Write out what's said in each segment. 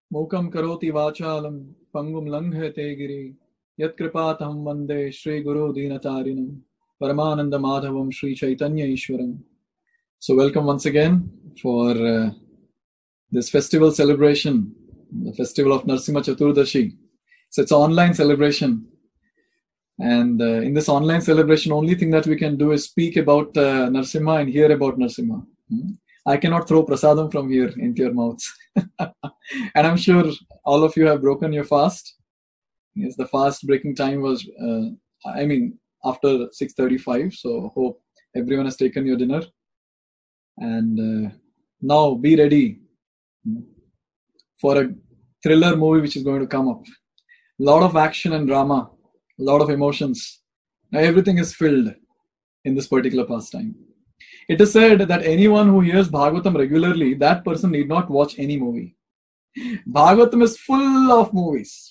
Mukam karoti vachalam pangum langhate giri yat kripatam vande Shri Guru Dinatarinam Paramananda Madhavam Shri Chaitanya Ishwaram. So welcome once again for this festival celebration, the festival of Narsimha Chaturdashi. So it's an online celebration. And in this online celebration, only thing that we can do is speak about Narsimha and hear about Narsimha. I cannot throw prasadam from here into your mouths. And I'm sure all of you have broken your fast. Yes, the fast breaking time was, after 6:35. So hope everyone has taken your dinner. And now be ready for a thriller movie which is going to come up. A lot of action and drama, a lot of emotions. Now everything is filled in this particular pastime. It is said that anyone who hears Bhagavatam regularly, that person need not watch any movie. Bhagavatam is full of movies.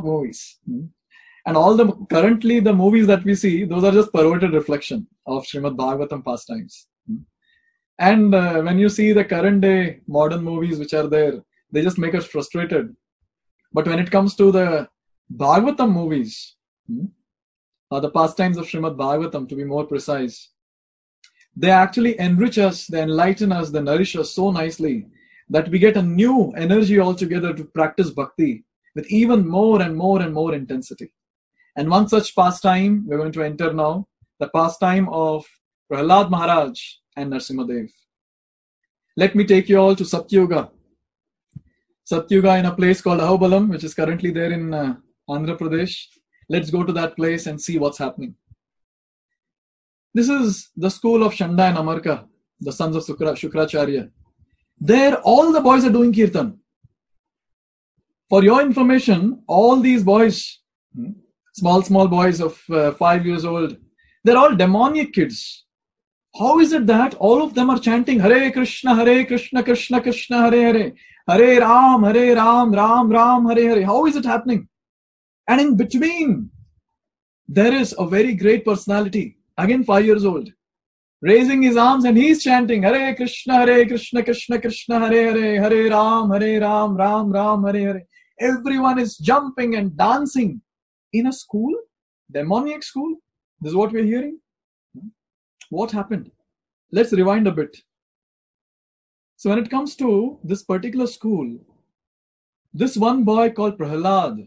And currently the movies that we see, those are just perverted reflection of Srimad Bhagavatam pastimes. And when you see the current day modern movies which are there, they just make us frustrated. But when it comes to the Bhagavatam movies, or the pastimes of Srimad Bhagavatam to be more precise, they actually enrich us, they enlighten us, they nourish us so nicely that we get a new energy altogether to practice bhakti with even more and more and more intensity. And one such pastime we're going to enter now, the pastime of Prahlad Maharaj and Narsimhadev. Let me take you all to Satyuga. Satyuga in a place called Ahobalam, which is currently there in Andhra Pradesh. Let's go to that place and see what's happening. This is the school of Shanda and Amarka, the sons of Shukracharya. There, all the boys are doing kirtan. For your information, all these boys, small boys of 5 years old, they're all demoniac kids. How is it that all of them are chanting Hare Krishna, Krishna Krishna, Hare Hare, Hare Ram, Ram Ram, Hare Hare? How is it happening? And in between, there is a very great personality, again 5 years old, raising his arms and he's chanting Hare Krishna, Krishna Krishna, Hare Hare, Hare Ram, Ram Ram, Hare Hare. Everyone is jumping and dancing in a school, demoniac school. This is what we're hearing. What happened? Let's rewind a bit. So when it comes to this particular school, this one boy called Prahlad,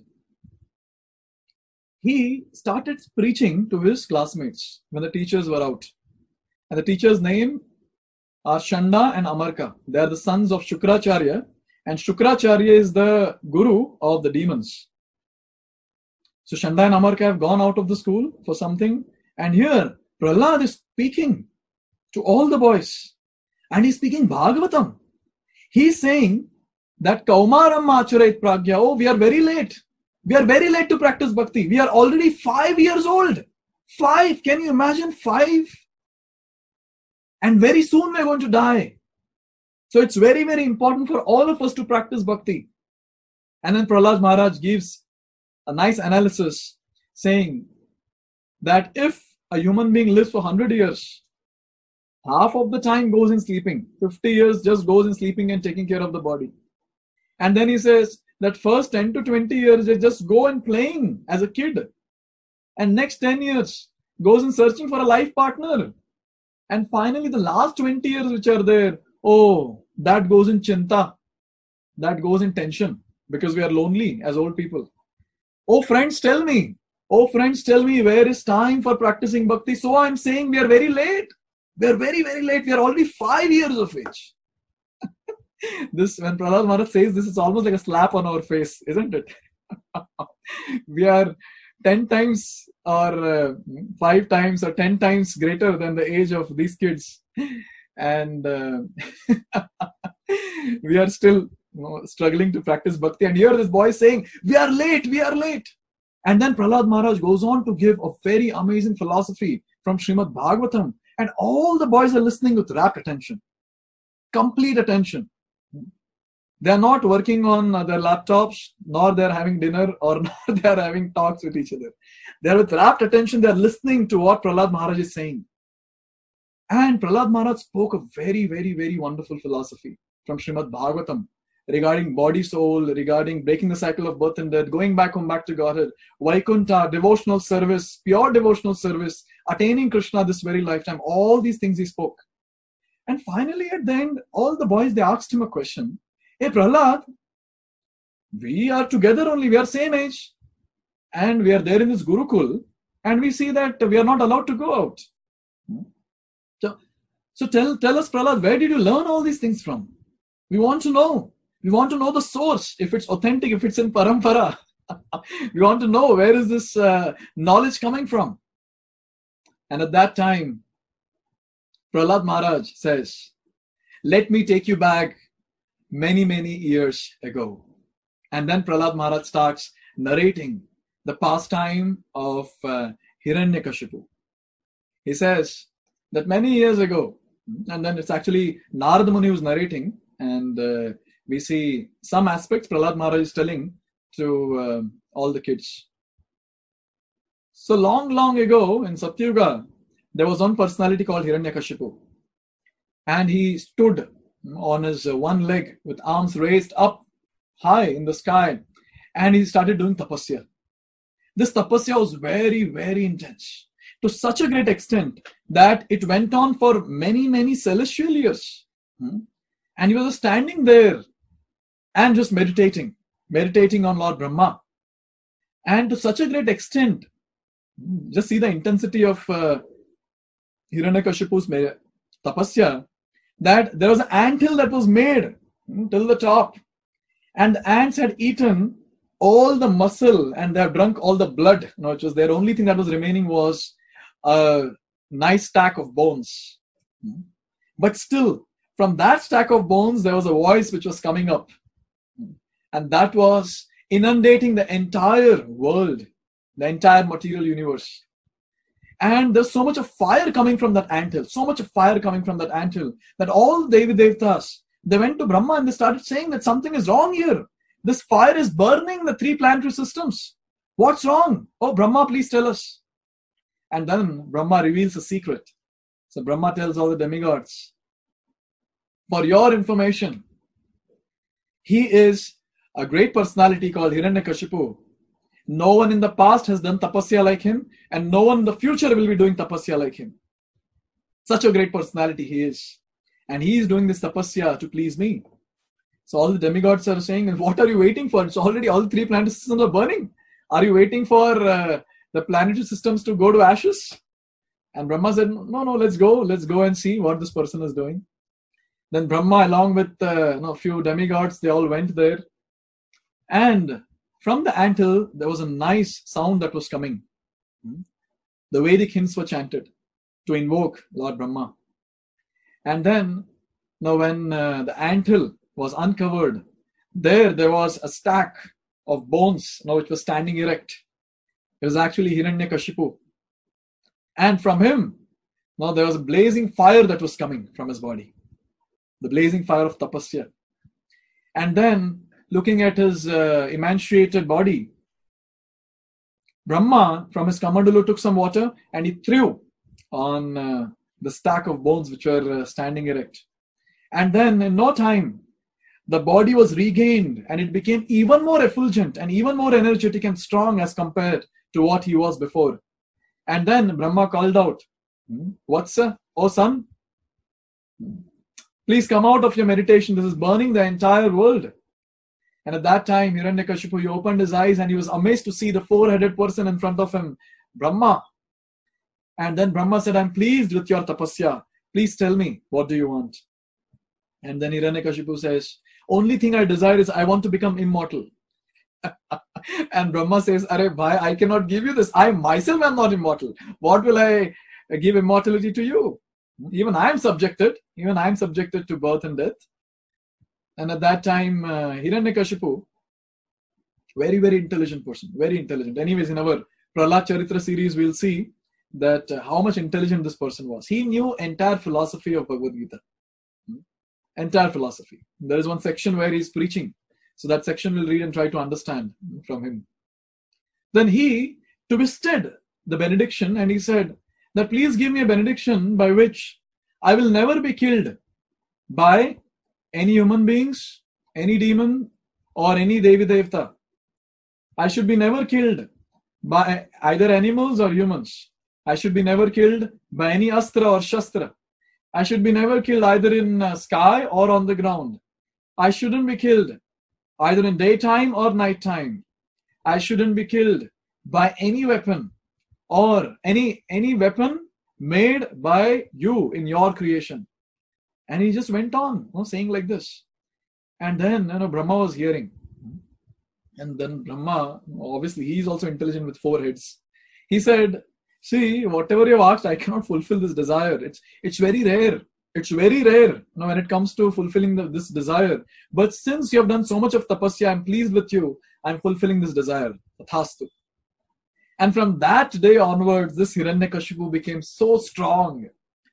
he started preaching to his classmates when the teachers were out. And the teachers' name are Shanda and Amarka. They are the sons of Shukracharya. And Shukracharya is the guru of the demons. So Shanda and Amarka have gone out of the school for something. And here, Prahlad is speaking to all the boys. And he's speaking Bhagavatam. He's saying that Kaumaram Acharet Pragya, oh, we are very late. We are very late to practice bhakti. We are already 5 years old. 5. Can you imagine 5? And very soon we are going to die. So it's very, very important for all of us to practice bhakti. And then Prahlad Maharaj gives a nice analysis saying that if a human being lives for 100 years, half of the time goes in sleeping. 50 years just goes in sleeping and taking care of the body. And then he says that first 10 to 20 years they just go and playing as a kid. And next 10 years goes in searching for a life partner. And finally the last 20 years which are there, oh, that goes in chinta. That goes in tension because we are lonely as old people. Oh friends, tell me where is time for practicing bhakti? So I'm saying we are very late. We are very, very late. We are already 5 years of age. This, when Prahlad Maharaj says this, it's almost like a slap on our face, isn't it? We are 10 times or 5 times or 10 times greater than the age of these kids. And we are still struggling to practice bhakti. And here this boy is saying, we are late. And then Prahlad Maharaj goes on to give a very amazing philosophy from Srimad Bhagavatam. And all the boys are listening with rapt attention, complete attention. They are not working on their laptops, nor they are having dinner, or nor they are having talks with each other. They are with rapt attention. They are listening to what Prahlad Maharaj is saying. And Prahlad Maharaj spoke a very, very, very wonderful philosophy from Srimad Bhagavatam. regarding body, soul, regarding breaking the cycle of birth and death, going back home, back to Godhead, Vaikuntha, devotional service, pure devotional service, attaining Krishna this very lifetime. All these things he spoke. And finally, at the end, all the boys, they asked him a question. Hey, Prahlad, we are together only, we are same age. And we are there in this Gurukul. And we see that we are not allowed to go out. So tell us, Prahlad, where did you learn all these things from? We want to know. We want to know the source, if it's authentic, if it's in parampara. We want to know where is this knowledge coming from. And at that time, Prahlad Maharaj says, let me take you back many, many years ago. And then Prahlad Maharaj starts narrating the pastime of Hiranyakashipu. He says that many years ago, and then it's actually Narada Muni who's narrating, and we see some aspects Prahlad Maharaj is telling to all the kids. So long ago in Satyuga, there was one personality called Hiranyakashipu. And he stood on his one leg with arms raised up high in the sky. And he started doing tapasya. This tapasya was very, very intense. To such a great extent that it went on for many, many celestial years. And he was standing there and just meditating on Lord Brahma. And to such a great extent, just see the intensity of Hiranyakashipu's tapasya, that there was an anthill that was made till the top. And the ants had eaten all the muscle and they have drunk all the blood, which was their only thing that was remaining was a nice stack of bones. But still, from that stack of bones, there was a voice which was coming up. And that was inundating the entire world, the entire material universe. And there's so much of fire coming from that anthill, that all Devi Devtas, they went to Brahma and they started saying that something is wrong here. This fire is burning the 3 planetary systems. What's wrong? Oh, Brahma, please tell us. And then Brahma reveals a secret. So Brahma tells all the demigods, for your information, he is a great personality called Hiranyakashipu. No one in the past has done tapasya like him, and no one in the future will be doing tapasya like him. Such a great personality he is. And he is doing this tapasya to please me. So all the demigods are saying, what are you waiting for? It's already all the 3 planetary systems are burning. Are you waiting for the planetary systems to go to ashes? And Brahma said, no, let's go and see what this person is doing. Then Brahma, along with a few demigods, they all went there. And from the anthill, there was a nice sound that was coming. The Vedic hymns were chanted to invoke Lord Brahma. And then, when the anthill was uncovered, there was a stack of bones, which was standing erect. It was actually Hiranyakashipu. And from him, there was a blazing fire that was coming from his body. The blazing fire of tapasya. And then, looking at his emaciated body, Brahma, from his Kamandalu, took some water and he threw on the stack of bones which were standing erect. And then, in no time, the body was regained and it became even more effulgent and even more energetic and strong as compared to what he was before. And then Brahma called out, Vatsa, oh son, please come out of your meditation. This is burning the entire world. And at that time, Hiranyakashipu, he opened his eyes and he was amazed to see the 4-headed person in front of him, Brahma. And then Brahma said, I'm pleased with your tapasya. Please tell me, what do you want? And then Hiranyakashipu says, only thing I desire is I want to become immortal. And Brahma says, Arey bhai, I cannot give you this. I myself am not immortal. What will I give immortality to you? Even I am subjected to birth and death. And at that time, Hiranyakashipu, very, very intelligent person, very intelligent. Anyways, in our Prahlad Charitra series, we'll see that how much intelligent this person was. He knew entire philosophy of Bhagavad Gita. Entire philosophy. There is one section where he's preaching. So that section we'll read and try to understand from him. Then he twisted the benediction and he said that please give me a benediction by which I will never be killed by any human beings any demon or any Devi Devta. I should be never killed by either animals or humans. I should be never killed by any astra or shastra. I should be never killed either in sky or on the ground. I shouldn't be killed either in daytime or nighttime. I shouldn't be killed by any weapon or any weapon made by you in your creation. And he just went on, saying like this. And then, Brahma was hearing. And then Brahma, obviously he is also intelligent with 4 heads. He said, see, whatever you've asked, I cannot fulfill this desire. It's very rare. It's very rare when it comes to fulfilling this desire. But since you have done so much of tapasya, I'm pleased with you. I'm fulfilling this desire. Tathastu. And from that day onwards, this Hiranyakashipu became so strong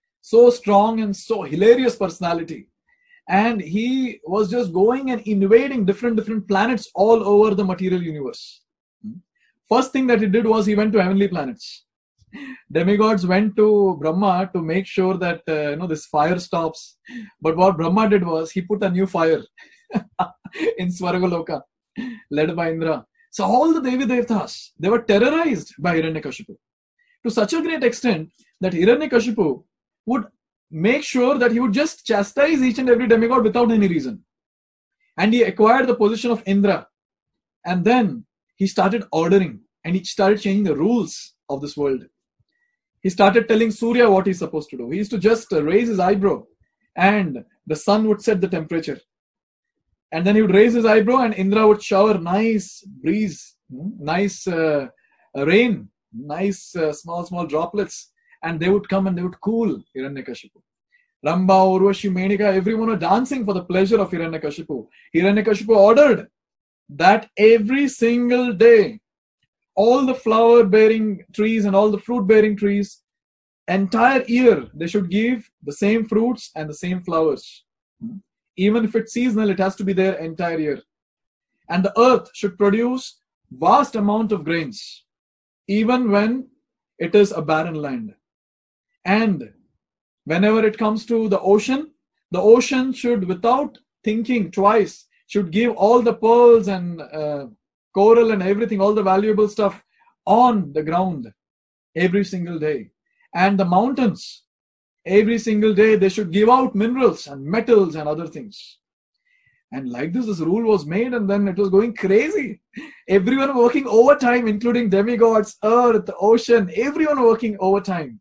and so hilarious personality. And he was just going and invading different planets all over the material universe. First thing that he did was he went to heavenly planets. Demigods went to Brahma to make sure that this fire stops. But what Brahma did was he put a new fire in Swargaloka, led by Indra. So all the Devi Devtas, they were terrorized by Hiranyakashipu to such a great extent that Hiranyakashipu would make sure that he would just chastise each and every demigod without any reason. And he acquired the position of Indra. And then he started ordering and he started changing the rules of this world. He started telling Surya what he's supposed to do. He used to just raise his eyebrow and the sun would set the temperature. And then he would raise his eyebrow and Indra would shower nice breeze, nice rain, nice small droplets. And they would come and they would cool Hiranyakashipu. Ramba, Urvashi, Menika, everyone were dancing for the pleasure of Hiranyakashipu. Hiranyakashipu ordered that every single day, all the flower-bearing trees and all the fruit-bearing trees, entire year, they should give the same fruits and the same flowers. Even if it's seasonal, it has to be there entire year. And the earth should produce vast amount of grains, even when it is a barren land. And whenever it comes to the ocean should, without thinking twice, should give all the pearls and coral and everything, all the valuable stuff on the ground every single day. And the mountains, every single day, they should give out minerals and metals and other things. And like this rule was made, and then it was going crazy. Everyone working overtime, including demigods, earth, ocean, everyone working overtime.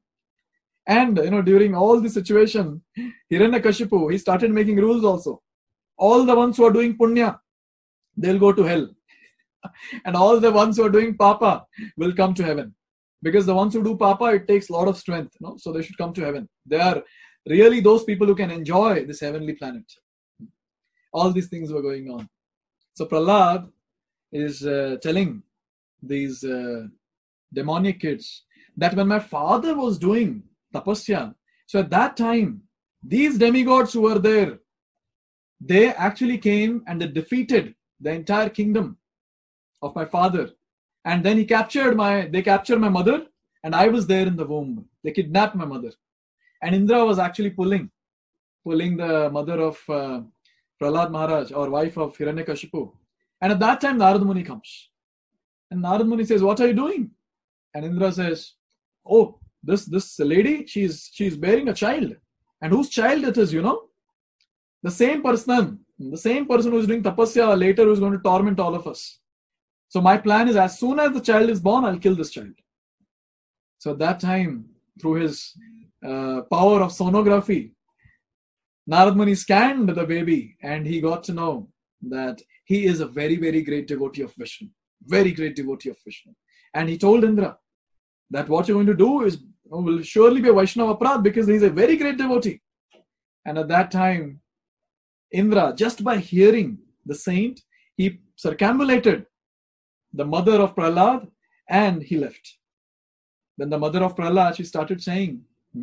And during all this situation, Hiranyakashipu, he started making rules also. All the ones who are doing punya, they'll go to hell. And all the ones who are doing papa will come to heaven. Because the ones who do papa, it takes a lot of strength. So they should come to heaven. They are really those people who can enjoy this heavenly planet. All these things were going on. So Prahlad is telling these demonic kids that when my father was doing tapasya, so at that time, these demigods who were there, they actually came and they defeated the entire kingdom of my father. And then they captured my mother, and I was there in the womb. They kidnapped my mother. And Indra was actually pulling the mother of Prahlad Maharaj, or wife of Hiranyakashipu. And at that time, Narad Muni comes. And Narad Muni says, what are you doing? And Indra says, oh, this lady, she's bearing a child. And whose child it is, The same person who is doing tapasya later who is going to torment all of us. So my plan is, as soon as the child is born, I'll kill this child. So at that time, through his power of sonography, Narad Muni scanned the baby and he got to know that he is a very, very great devotee of Vishnu. Very great devotee of Vishnu. And he told Indra that what you're going to do will surely be a Vaishnava Aparadh, because he's a very great devotee. And at that time, Indra, just by hearing the saint, he circumambulated the mother of Prahlad and he left. Then the mother of Prahlad, she started saying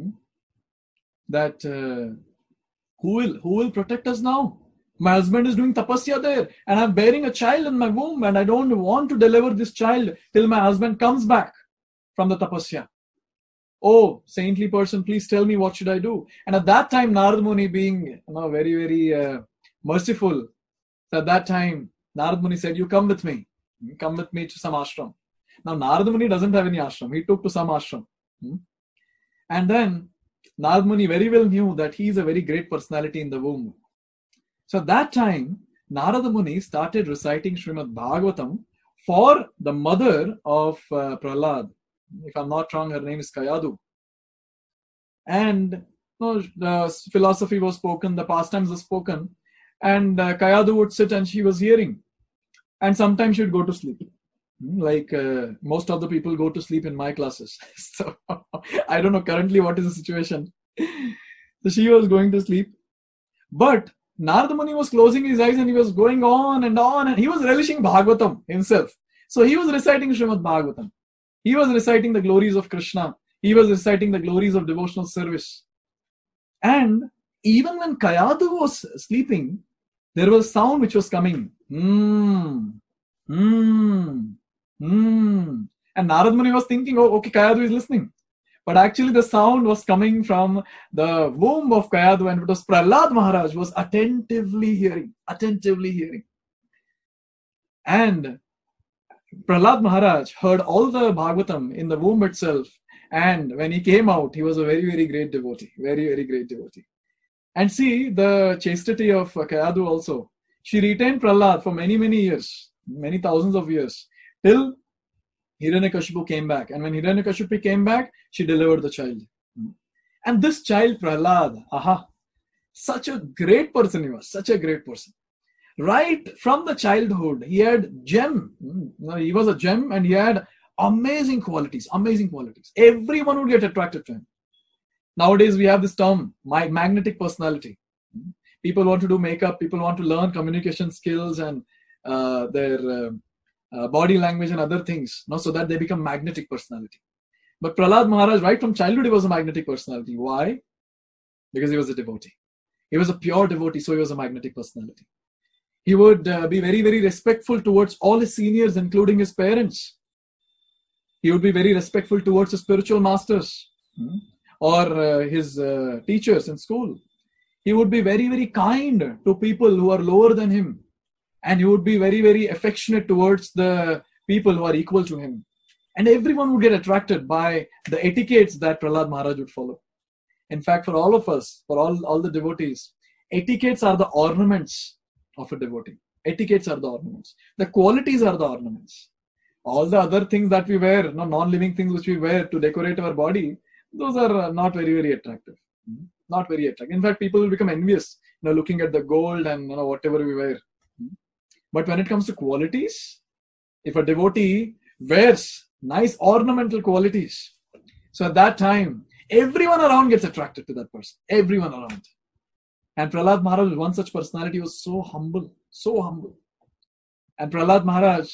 that who will protect us now? My husband is doing tapasya there and I'm bearing a child in my womb and I don't want to deliver this child till my husband comes back from the tapasya. Oh, saintly person, please tell me what should I do? And at that time, Narad Muni, being very, very merciful, So at that time, Narad Muni said, you come with me. Come with me to some ashram. Now, Narad Muni doesn't have any ashram. He took to some ashram. And then, Narad Muni very well knew that he is a very great personality in the womb. So at that time, Narada Muni started reciting Srimad Bhagavatam for the mother of Prahlad. If I'm not wrong, her name is Kayadu. And the philosophy was spoken, the pastimes were spoken, and Kayadu would sit and she was hearing. And sometimes she would go to sleep. Like most of the people go to sleep in my classes. So I don't know currently what is the situation. So she was going to sleep. But Narada Muni was closing his eyes and he was going on, and he was relishing Bhagavatam himself. So he was reciting Srimad Bhagavatam. He was reciting the glories of Krishna. He was reciting the glories of devotional service. And even when Kayadu was sleeping, there was sound which was coming. And Narad Muni was thinking, oh, okay, Kayadu is listening. But actually the sound was coming from the womb of Kayadu, and it was Prahlad Maharaj was attentively hearing. And Prahlad Maharaj heard all the Bhagavatam in the womb itself. And when he came out, he was a very, very great devotee. Very, very great devotee. And see the chastity of Kayadu also. She retained Prahlad for many, many years, many thousands of years, till Hiranyakashipu came back. And when Hiranyakashipu came back, she delivered the child. And this child, Prahlad, such a great person he was, such a great person. Right from the childhood, he had gem. He was a gem and he had amazing qualities. Everyone would get attracted to him. Nowadays, we have this term, magnetic personality. People want to do makeup, people want to learn communication skills and their body language and other things, so that they become magnetic personality. But Prahlad Maharaj, right from childhood, he was a magnetic personality. Why? Because he was a devotee. He was a pure devotee, so he was a magnetic personality. He would be very, very respectful towards all his seniors, including his parents. He would be very respectful towards his spiritual masters or his teachers in school. He would be very, very kind to people who are lower than him. And he would be very, very affectionate towards the people who are equal to him. And everyone would get attracted by the etiquettes that Prahlad Maharaj would follow. In fact, for all of us, for all the devotees, etiquettes are the ornaments of a devotee. Etiquettes are the ornaments. The qualities are the ornaments. All the other things that we wear, non-living things which we wear to decorate our body, those are not very, very attractive. Not very attractive. In fact, people will become envious, looking at the gold and whatever we wear. But when it comes to qualities, if a devotee wears nice ornamental qualities, so at that time, everyone around gets attracted to that person. Everyone around. And Prahlad Maharaj, one such personality, was so humble. And Prahlad Maharaj,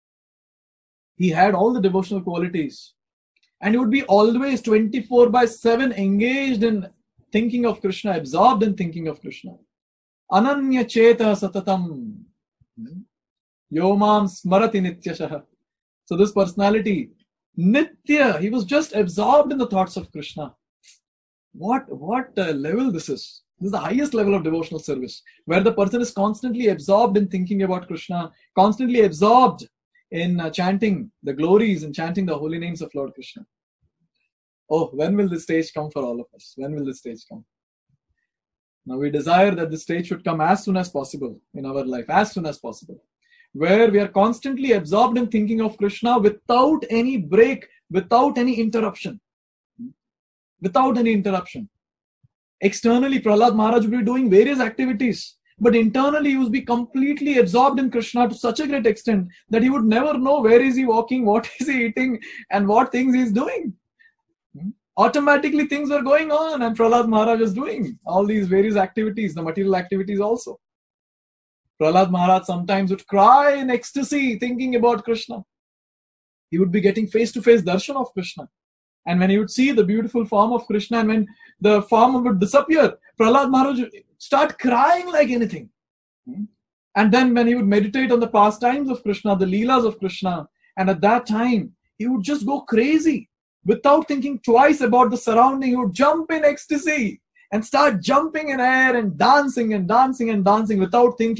he had all the devotional qualities. And he would be always 24/7 engaged in thinking of Krishna, absorbed in thinking of Krishna. Ananya cheta satatam. Yomam smarati nityashaha. So this personality, Nitya, he was just absorbed in the thoughts of Krishna. What level this is? This is the highest level of devotional service, where the person is constantly absorbed in thinking about Krishna, constantly absorbed in chanting the glories and chanting the holy names of Lord Krishna. Oh, when will this stage come for all of us? When will this stage come? Now we desire that this stage should come as soon as possible in our life, as soon as possible, where we are constantly absorbed in thinking of Krishna without any break, without any interruption. Without any interruption. Externally, Prahlad Maharaj would be doing various activities, but internally he would be completely absorbed in Krishna to such a great extent that he would never know where is he walking, what is he eating, and what things he is doing. Automatically things were going on, and Prahlad Maharaj was doing all these various activities, the material activities also. Prahlad Maharaj sometimes would cry in ecstasy thinking about Krishna. He would be getting face-to-face darshan of Krishna. And when he would see the beautiful form of Krishna, and when the form would disappear, Prahlad Maharaj would start crying like anything. And then when he would meditate on the pastimes of Krishna, the leelas of Krishna, and at that time, he would just go crazy. Without thinking twice about the surrounding, he would jump in ecstasy and start jumping in air and dancing without thinking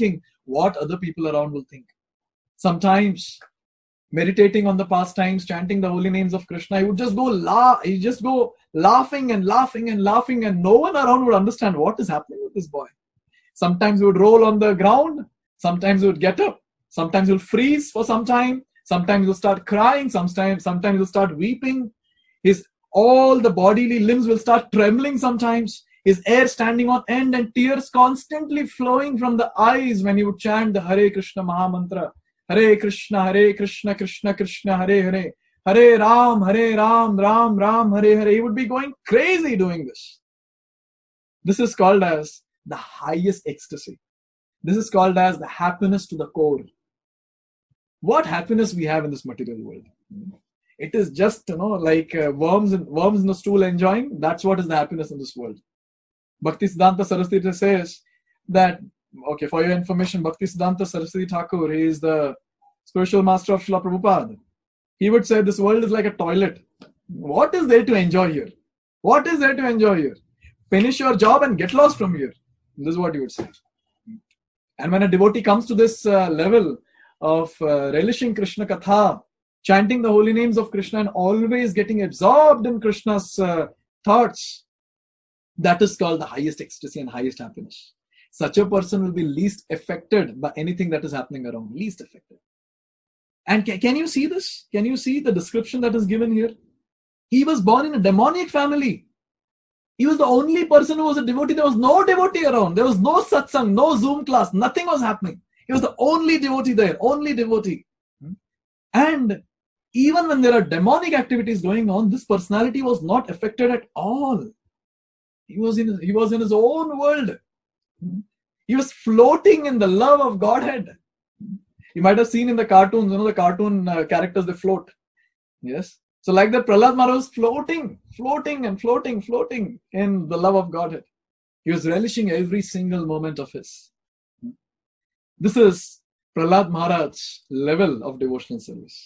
what other people around will think. Sometimes meditating on the pastimes, chanting the holy names of Krishna, he would just go laughing and laughing and laughing, and no one around would understand what is happening with this boy. Sometimes he would roll on the ground, sometimes he would get up, sometimes he would freeze for some time, sometimes he would start crying, sometimes he would start weeping. All the bodily limbs will start trembling sometimes. His hair standing on end and tears constantly flowing from the eyes when he would chant the Hare Krishna Mahamantra. Hare Krishna, Krishna Krishna, Hare Hare. Hare Ram, Ram Ram, Hare Hare. He would be going crazy doing this. This is called as the highest ecstasy. This is called as the happiness to the core. What happiness we have in this material world? It is just, like worms in the stool enjoying. That's what is the happiness in this world. Bhaktisiddhanta Saraswati says that, okay, for your information, Bhaktisiddhanta Saraswati Thakur, he is the spiritual master of Srila Prabhupada. He would say this world is like a toilet. What is there to enjoy here? What is there to enjoy here? Finish your job and get lost from here. This is what he would say. And when a devotee comes to this level of relishing Krishna Katha, chanting the holy names of Krishna and always getting absorbed in Krishna's thoughts, that is called the highest ecstasy and highest happiness. Such a person will be least affected by anything that is happening around. Least affected. And can you see this? Can you see the description that is given here? He was born in a demoniac family. He was the only person who was a devotee. There was no devotee around. There was no satsang, no Zoom class. Nothing was happening. He was the only devotee there. Only devotee. And even when there are demonic activities going on, this personality was not affected at all. He was in his own world. He was floating in the love of Godhead. You might have seen in the cartoons, the cartoon characters, they float. Yes. So like that, Prahlad Maharaj was floating in the love of Godhead. He was relishing every single moment of his. This is Prahlad Maharaj's level of devotional service.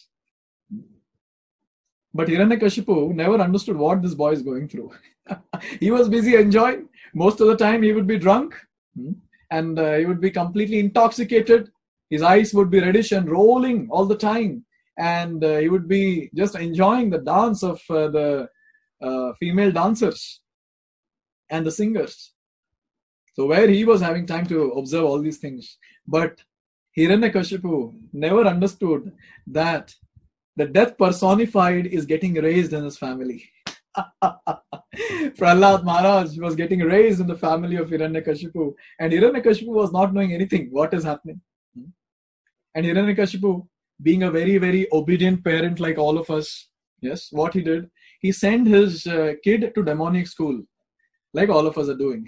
But Hiranyakashipu never understood what this boy is going through. He was busy enjoying. Most of the time he would be drunk and he would be completely intoxicated. His eyes would be reddish and rolling all the time. And he would be just enjoying the dance of the female dancers and the singers. So where he was having time to observe all these things. But Hiranyakashipu never understood that the death personified is getting raised in his family. Prahlad Maharaj was getting raised in the family of Hiranyakashipu, and Hiranyakashipu was not knowing anything, what is happening. And Hiranyakashipu, being a very, very obedient parent like all of us, yes, what he did, he sent his kid to demonic school, like all of us are doing.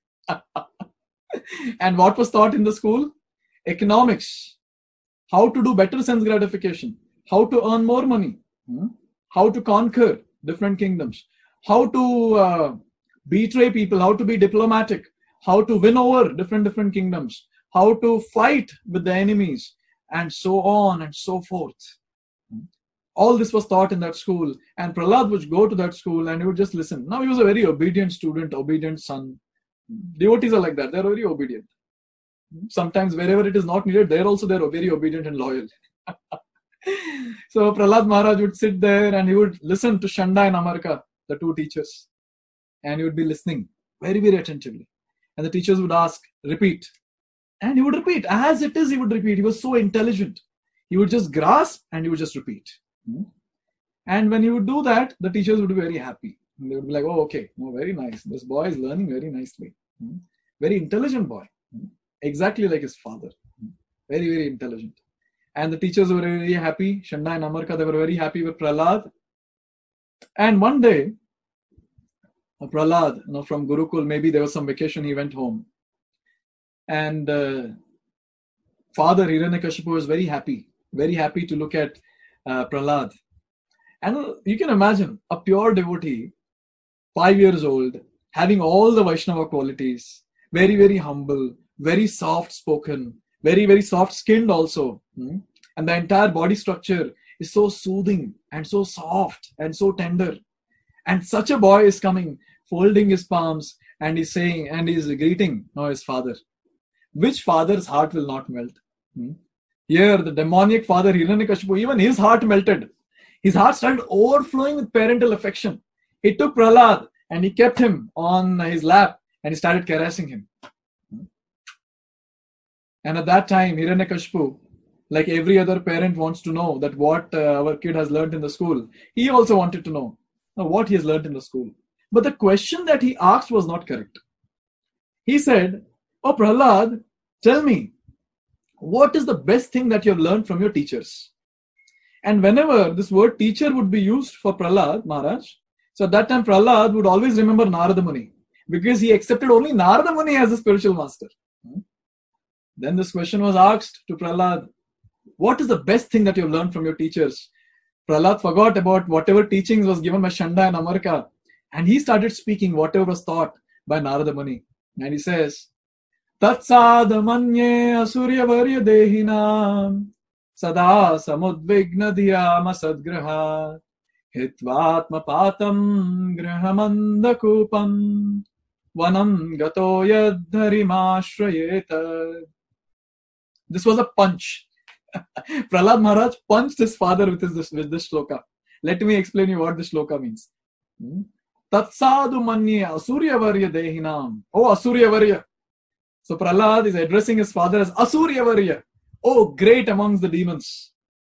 And what was taught in the school? Economics, how to do better sense gratification, how to earn more money, how to conquer different kingdoms, how to betray people, how to be diplomatic, how to win over different kingdoms, how to fight with the enemies, and so on and so forth. All this was taught in that school, and Prahlad would go to that school and he would just listen. Now he was a very obedient student, obedient son. Devotees are like that, they're very obedient. Sometimes wherever it is not needed, they're very obedient and loyal. So Prahlad Maharaj would sit there and he would listen to Shanda and Amarka, the two teachers. And he would be listening very, very attentively. And the teachers would ask, repeat. And he would repeat. As it is, he would repeat. He was so intelligent. He would just grasp and he would just repeat. And when he would do that, the teachers would be very happy. And they would be like, oh, okay, very nice. This boy is learning very nicely. Very intelligent boy. Exactly like his father. Very, very intelligent. And the teachers were very happy. Shanda and Amarka, they were very happy with Prahlad. And one day, Prahlad, from Gurukul, maybe there was some vacation, he went home. And Father Hiranyakashipu was very happy to look at Prahlad. And you can imagine a pure devotee, 5 years old, having all the Vaishnava qualities, very, very humble, very soft-spoken, very, very soft-skinned also. And the entire body structure is so soothing and so soft and so tender. And such a boy is coming, folding his palms, and he's saying, and he's greeting his father. Which father's heart will not melt? Here, the demoniac father Hiranyakashipu, even his heart melted. His heart started overflowing with parental affection. He took Prahlad and he kept him on his lap and he started caressing him. And at that time, Hiranyakashipu, like every other parent, wants to know that what our kid has learned in the school. He also wanted to know what he has learned in the school. But the question that he asked was not correct. He said, "Oh Prahlad, tell me, what is the best thing that you have learned from your teachers?" And whenever this word teacher would be used for Prahlad Maharaj, so at that time Prahlad would always remember Narada Muni, because he accepted only Narada Muni as a spiritual master. Then this question was asked to Prahlad, what is the best thing that you have learned from your teachers? Prahlad forgot about whatever teachings was given by Shanda and Amarka, and he started speaking whatever was taught by Narada Muni. And he says, Tatsadamanye asurya varya dehinam sada samudvigna dhyama sadgraha hitvatma patam grahamanda kupam vanam gato yadharimashrayeta. This was a punch. Prahlad Maharaj punched his father with this shloka. Let me explain you what this shloka means. Tatsadu manye asurya varya dehinam. Oh Asurya Varya. So Prahlad is addressing his father as Asurya Varya. Oh, great amongst the demons.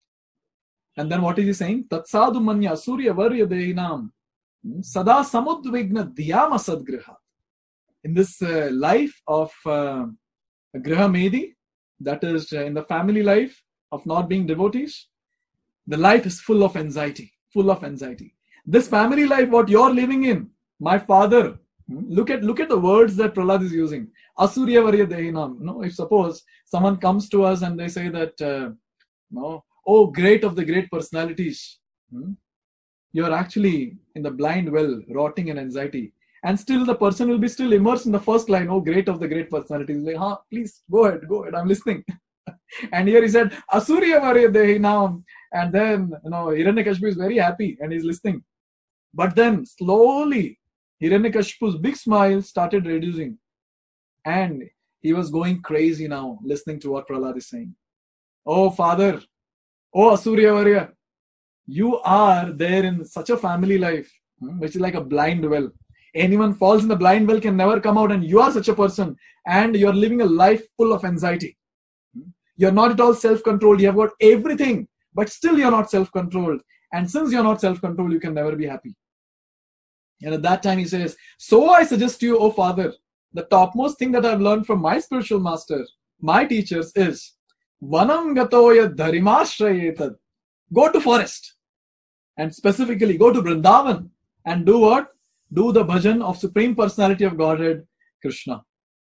And then what is he saying? Tatsadu manya Asurya Varya dehinam sada samudvigna dhyama sadgriha. In this life of Griha Medi, that is in the family life of not being devotees, the life is full of anxiety, full of anxiety. This family life, what you're living in, my father, look at the words that Prahlad is using. Asurya Varya Dehinam. No, if suppose someone comes to us and they say that, oh, great of the great personalities, you're actually in the blind well, rotting in anxiety. And still the person will be still immersed in the first line, oh, great of the great personalities. Like, please, go ahead, I'm listening. And here he said, Asurya Varya Dehinam. And then, Hiranyakashipu is very happy and he's listening. But then slowly, Hiranyakashipu's big smile started reducing. And he was going crazy now, listening to what Prahlad is saying. Oh, father, oh, Asurya Varya, you are there in such a family life, which is like a blind well. Anyone falls in the blind well can never come out, and you are such a person, and you're living a life full of anxiety. You're not at all self-controlled. You have got everything, but still you're not self-controlled. And since you're not self-controlled, you can never be happy. And at that time he says, so I suggest to you, oh father, the topmost thing that I've learned from my spiritual master, my teachers, is Vanam gatoya dharimashrayetad. Go to forest. And specifically go to Vrindavan and do what? Do the bhajan of Supreme Personality of Godhead, Krishna.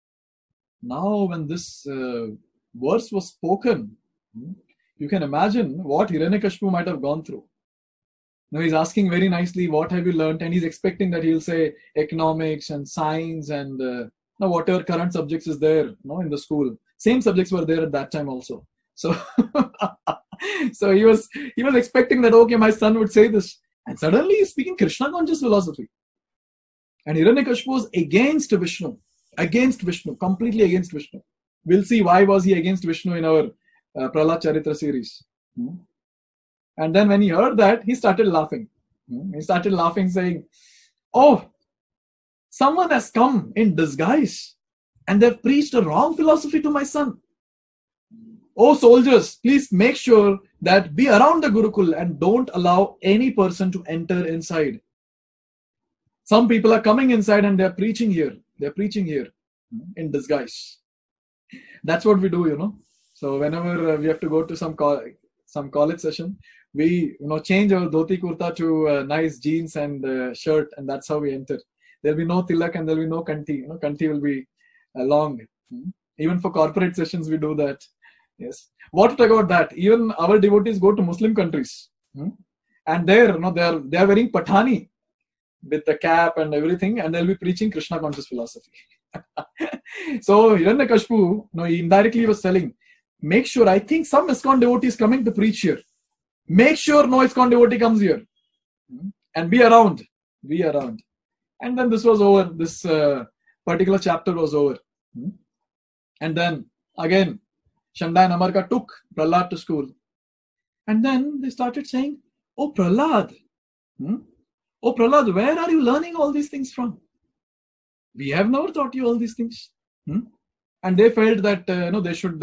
Now when this verse was spoken, you can imagine what Hiranyakashipu might have gone through. Now he's asking very nicely, what have you learned? And he's expecting that he'll say economics and science and whatever current subjects is there in the school. Same subjects were there at that time also. So, so he was expecting that, okay, my son would say this. And suddenly he's speaking Krishna conscious philosophy. And Hiranyakashipu was against Vishnu, completely against Vishnu. We'll see why was he against Vishnu in our Prahlad Charitra series. And then when he heard that, he started laughing. He started laughing, saying, oh, someone has come in disguise and they've preached a wrong philosophy to my son. Oh, soldiers, please make sure that be around the Gurukul and don't allow any person to enter inside. Some people are coming inside and they're preaching here. They're preaching here in disguise. That's what we do, So whenever we have to go to some college session, we change our dhoti kurta to nice jeans and shirt, and that's how we enter. There'll be no tilak and there'll be no kanti. Kanti will be long. Even for corporate sessions, we do that. Yes. What to talk about that? Even our devotees go to Muslim countries, and there, they are wearing pathani with the cap and everything, and they'll be preaching Krishna conscious philosophy. So Hiranyakashipu, he indirectly was telling, make sure, I think some ISKCON devotee is coming to preach here. Make sure no ISKCON devotee comes here. And be around. And then this was over. This particular chapter was over. And then again, Shanda and Amarka took Prahlad to school. And then they started saying, "Oh Prahlad, oh Prahlad, where are you learning all these things from? We have never taught you all these things." And they felt that they should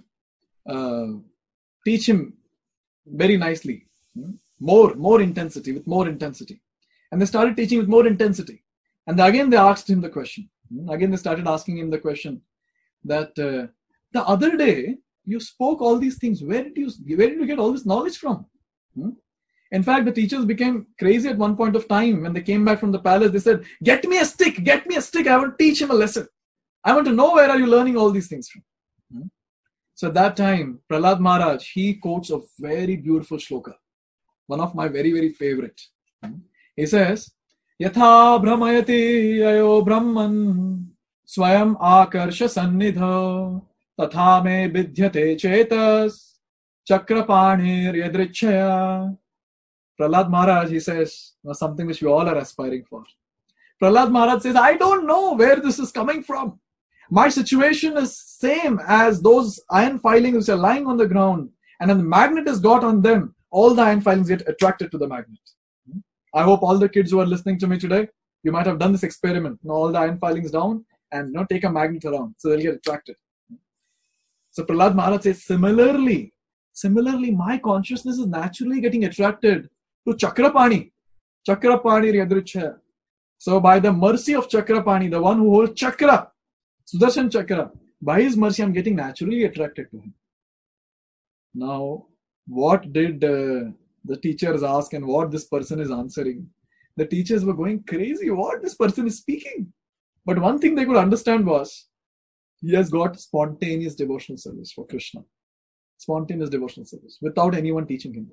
teach him very nicely, more intensity, with more intensity. And they started teaching with more intensity. And again they asked him the question. Again they started asking him the question that the other day you spoke all these things. Where did you get all this knowledge from? In fact, the teachers became crazy at one point of time. When they came back from the palace, they said, get me a stick, I want to teach him a lesson. I want to know where are you learning all these things from. So at that time, Prahlad Maharaj, he quotes a very beautiful shloka, one of my very, very favorite. He says, Yatha Brahmayati Ayo Brahman Swayam Akarsha Sannidha Tatha me Vidhyate Chetas Chakrapanir Yadrichaya. Prahlad Maharaj, he says, something which we all are aspiring for. Prahlad Maharaj says, I don't know where this is coming from. My situation is same as those iron filings which are lying on the ground, and when the magnet is got on them, all the iron filings get attracted to the magnet. I hope all the kids who are listening to me today, you might have done this experiment. All the iron filings down and take a magnet around, so they'll get attracted. So Prahlad Maharaj says, similarly, my consciousness is naturally getting attracted to Chakrapani Yadrichaya. So by the mercy of Chakrapani, the one who holds Chakra, Sudarshan Chakra, by his mercy I'm getting naturally attracted to him. Now, what did the teachers ask and what this person is answering? The teachers were going crazy. What this person is speaking? But one thing they could understand was, he has got spontaneous devotional service for Krishna. Spontaneous devotional service without anyone teaching him.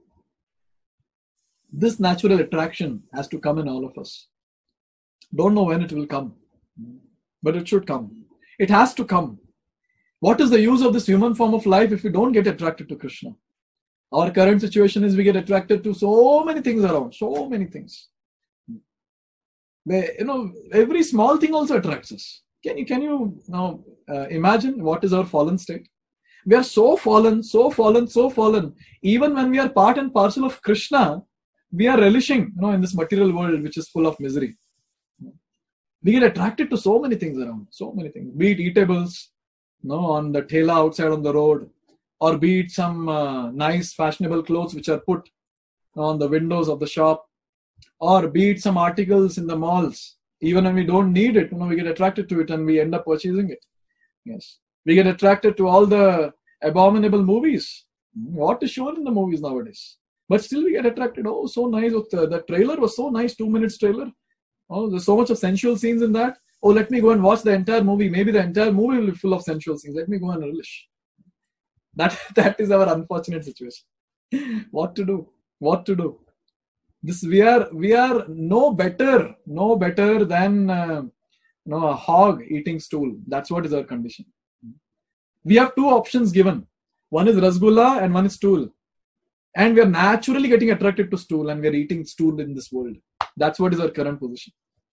This natural attraction has to come in all of us. Don't know when it will come, but it should come. It has to come. What is the use of this human form of life if we don't get attracted to Krishna? Our current situation is we get attracted to so many things around, so many things. Every small thing also attracts us. Can you now imagine what is our fallen state? We are so fallen. Even when we are part and parcel of Krishna, we are relishing, in this material world which is full of misery. We get attracted to so many things around, so many things. Be it eatables, on the thela outside on the road, or be it some nice fashionable clothes which are put on the windows of the shop, or be it some articles in the malls. Even when we don't need it, we get attracted to it and we end up purchasing it. Yes, we get attracted to all the abominable movies. What is shown in the movies nowadays? But still we get attracted. Oh, so nice. The trailer was so nice, 2 minutes trailer. Oh, there's so much of sensual scenes in that. Oh, let me go and watch the entire movie. Maybe the entire movie will be full of sensual scenes. Let me go and relish. That is our unfortunate situation. What to do? This we are no better than a hog eating stool. That's what is our condition. We have two options given. One is rasgulla and one is stool. And we are naturally getting attracted to stool and we are eating stool in this world. That's what is our current position.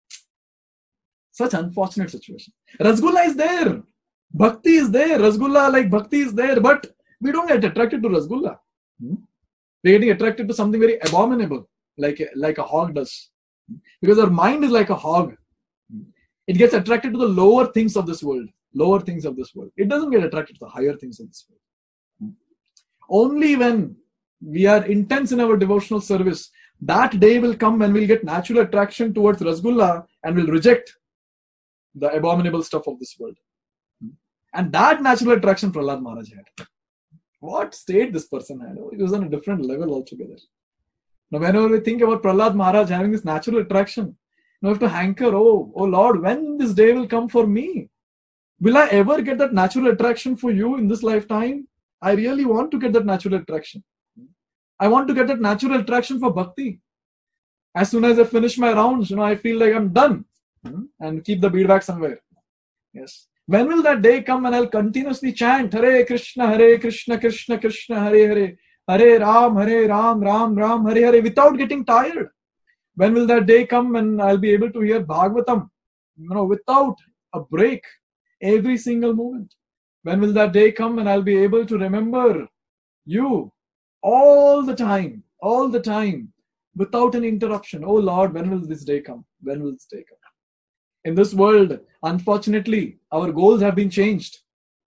Such unfortunate situation. Rasgulla is there. Bhakti is there. Rasgulla like bhakti is there. But we don't get attracted to rasgulla. We're getting attracted to something very abominable, like a hog does. Because our mind is like a hog. It gets attracted to the lower things of this world. It doesn't get attracted to the higher things of this world. Only when we are intense in our devotional service, that day will come when we'll get natural attraction towards rasgulla and we'll reject the abominable stuff of this world. And that natural attraction Prahlad Maharaj had. What state this person had? He was on a different level altogether. Now, whenever we think about Prahlad Maharaj having this natural attraction, we have to hanker, oh Lord, when this day will come for me? Will I ever get that natural attraction for you in this lifetime? I really want to get that natural attraction. I want to get that natural attraction for bhakti. As soon as I finish my rounds, I feel like I'm done. And keep the bead back somewhere. Yes. When will that day come when I'll continuously chant Hare Krishna, Krishna Krishna, Hare Hare, Hare Ram, Ram Ram, Hare Hare, without getting tired? When will that day come when I'll be able to hear Bhagavatam, without a break, every single moment? When will that day come when I'll be able to remember you all the time, without an interruption? Oh Lord, when will this day come? When will this day come? In this world, unfortunately, our goals have been changed.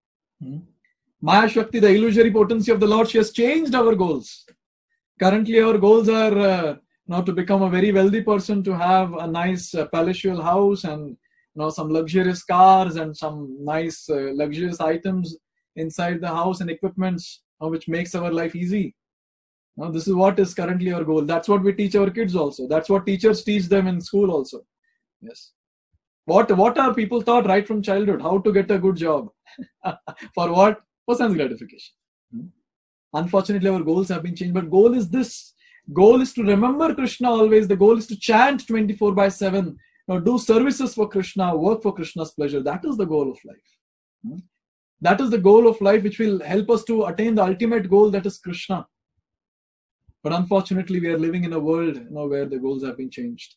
Maya Shakti, the illusory potency of the Lord, she has changed our goals. Currently, our goals are now to become a very wealthy person, to have a nice palatial house and some luxurious cars and some nice luxurious items inside the house and equipments which makes our life easy. Now, this is what is currently our goal. That's what we teach our kids also. That's what teachers teach them in school also. Yes. What are people taught right from childhood? How to get a good job. For what? For sense gratification. Unfortunately, our goals have been changed. But goal is this. Goal is to remember Krishna always. The goal is to chant 24/7. Do services for Krishna, work for Krishna's pleasure. That is the goal of life. That is the goal of life which will help us to attain the ultimate goal, that is Krishna. But unfortunately, we are living in a world where the goals have been changed.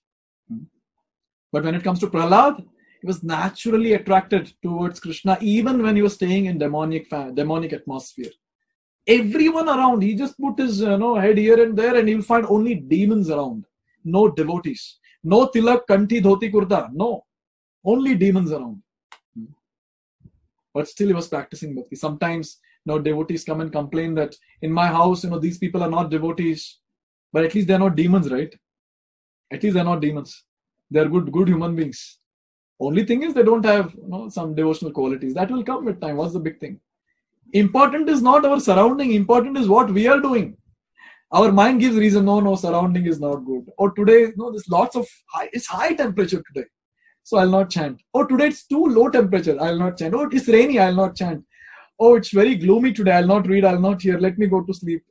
But when it comes to Prahlad, he was naturally attracted towards Krishna even when he was staying in demonic atmosphere. Everyone around, he just put his head here and there, and he will find only demons around. No devotees. No tilak, kanthi, dhoti, kurta. No. Only demons around. But still he was practicing bhakti. Sometimes devotees come and complain that in my house, these people are not devotees. But at least they're not demons, right? At least they're not demons. They're good human beings. Only thing is they don't have some devotional qualities. That will come with time. What's the big thing? Important is not our surrounding. Important is what we are doing. Our mind gives reason. No, surrounding is not good. Or today, there's lots of it's high temperature today, so I'll not chant. Or today it's too low temperature. I'll not chant. Oh, it's rainy. I'll not chant. Oh, it's very gloomy today. I'll not read. I'll not hear. Let me go to sleep.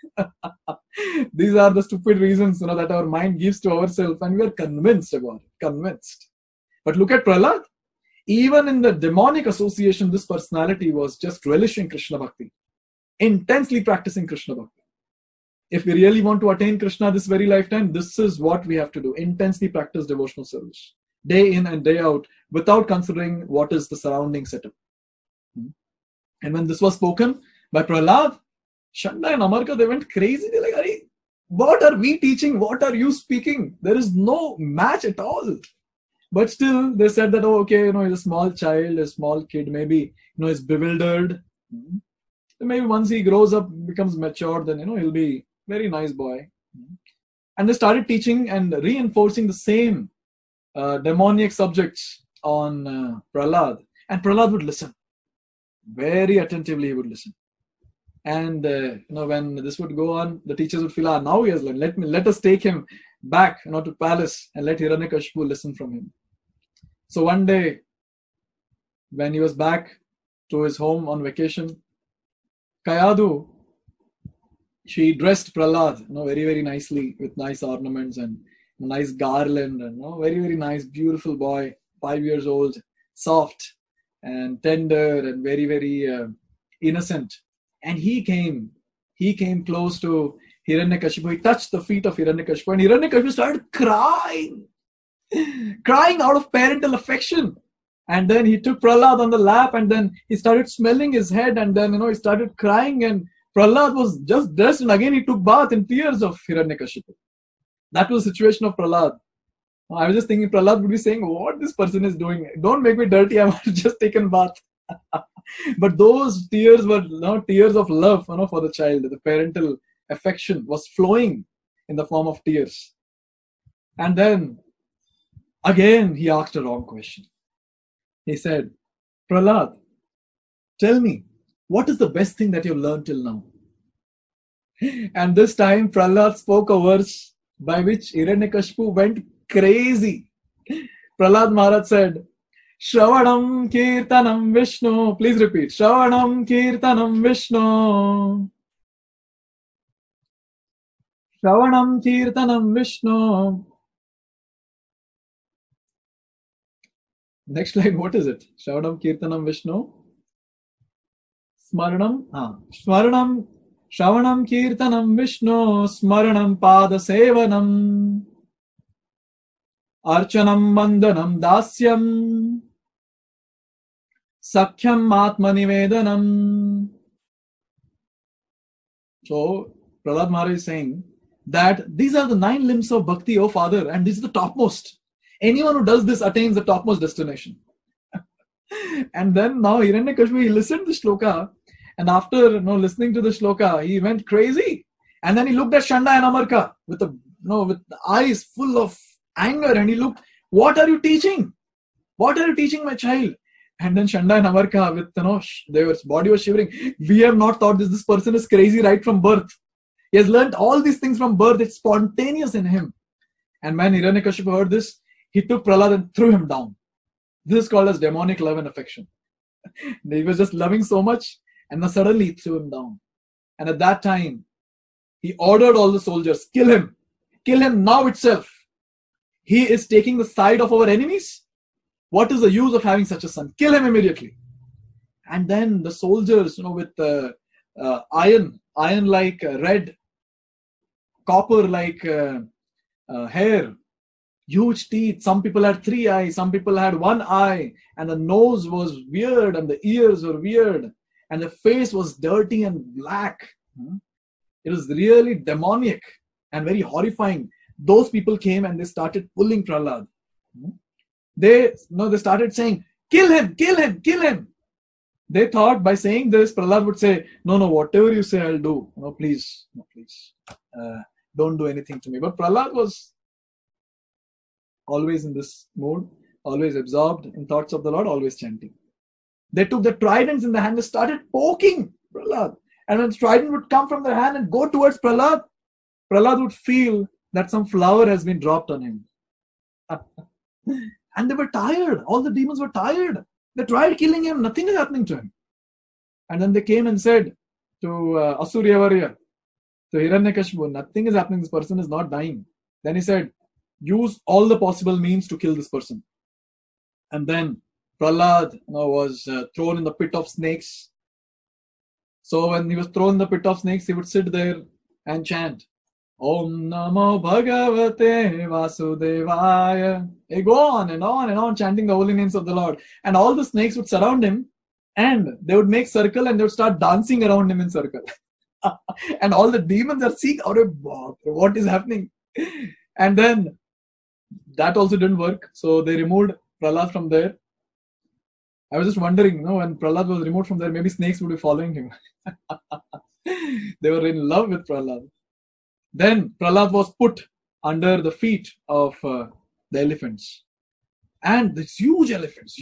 These are the stupid reasons that our mind gives to ourselves, and we are convinced about it. Convinced. But look at Prahlad. Even in the demonic association, this personality was just relishing Krishna Bhakti, intensely practicing Krishna Bhakti. If we really want to attain Krishna this very lifetime, this is what we have to do. Intensely practice devotional service, day in and day out, without considering what is the surrounding setup. And when this was spoken by Prahlad, Shanda and Amarka, they went crazy. They're like, Ari, what are we teaching? What are you speaking? There is no match at all. But still, they said that, he's a small child, a small kid, maybe, he's bewildered. Maybe once he grows up, becomes mature, then, he'll be very nice boy. And they started teaching and reinforcing the same demoniac subjects on Prahlad. And Prahlad would listen. Very attentively he would listen. And when this would go on, the teachers would feel, now he has learned. Let us take him back to palace and let Hiranyakashipu listen from him. So one day, when he was back to his home on vacation, Kayadu, she dressed Prahlad very, very nicely with nice ornaments and a nice garland, and very, very nice, beautiful boy, 5 years old, soft and tender and very, very innocent. And he came close to Hiranyakashipu. He touched the feet of Hiranyakashipu, and Hiranyakashipu started crying out of parental affection. And then he took Prahlad on the lap, and then he started smelling his head, and then he started crying, and Prahlad was just dressed, and again he took bath in tears of Hiranyakashipu. That was the situation of Prahlad. I was just thinking Prahlad would be saying, what this person is doing? Don't make me dirty, I want to just taken bath. But those tears were tears of love for the child. The parental affection was flowing in the form of tears. And then again he asked a wrong question. He said, Prahlad, tell me, what is the best thing that you've learned till now? And this time Prahlad spoke a verse by which Hiranyakashipu went crazy. Prahlad Maharaj said, Shravanam Kirtanam Vishnu. Please repeat. Shravanam Kirtanam Vishnu. Shravanam Kirtanam Vishnu. Next line, what is it? Shravanam Kirtanam Vishnu. Smaranam. Smaranam. Shravanam Kirtanam Vishnu. Smaranam Pada Sevanam. Archanam Vandanam Dasyam. Sakhyam Atmanivedanam. So Prahlad Maharaj is saying that these are the 9 limbs of bhakti, O Father, and this is the topmost. Anyone who does this attains the topmost destination. And then now Hiranyakashipu, he listened to the shloka, and after listening to the shloka, he went crazy. And then he looked at Shanda and Amarka with the eyes full of anger, and he looked, what are you teaching? What are you teaching my child? And then Shanda and Amarka with, their body was shivering. We have not thought this person is crazy right from birth. He has learned all these things from birth. It's spontaneous in him. And when Hiranyakashipu heard this, he took Prahlad and threw him down. This is called as demonic love and affection. He was just loving so much, and then suddenly he threw him down. And at that time, he ordered all the soldiers, kill him now itself. He is taking the side of our enemies. What is the use of having such a son? Kill him immediately. And then the soldiers, with iron like red, copper like hair, huge teeth. Some people had 3 eyes, some people had 1 eye, and the nose was weird, and the ears were weird, and the face was dirty and black. It was really demonic and very horrifying. Those people came and they started pulling Prahlad. They started saying, kill him. They thought by saying this, Prahlad would say, no, whatever you say, I'll do. No, please. Don't do anything to me. But Prahlad was always in this mood, always absorbed in thoughts of the Lord, always chanting. They took the tridents in the hand and started poking Prahlad. And when the trident would come from their hand and go towards Prahlad, Prahlad would feel that some flower has been dropped on him. And they were tired. All the demons were tired. They tried killing him. Nothing is happening to him. And then they came and said to Asuryavarya, to Hiranyakashipu, nothing is happening. This person is not dying. Then he said, use all the possible means to kill this person. And then Prahlad was thrown in the pit of snakes. So when he was thrown in the pit of snakes, he would sit there and chant, Om Namo Bhagavate Vasudevaya. He go on and on and on chanting the holy names of the Lord. And all the snakes would surround him and they would make circle and they would start dancing around him in circle. And all the demons are seeing, what is happening? And then that also didn't work. So they removed Prahlad from there. I was just wondering, when Prahlad was removed from there, maybe snakes would be following him. They were in love with Prahlad. Then Prahlad was put under the feet of the elephants. And these huge elephants.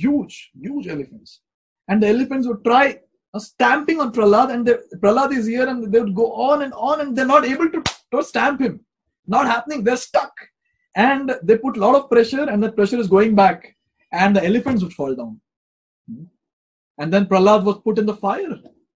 And the elephants would try stamping on Prahlad, and Prahlad is here, and they would go on, and they're not able to stamp him. Not happening. They're stuck. And they put a lot of pressure, and that pressure is going back. And the elephants would fall down. And then Prahlad was put in the fire.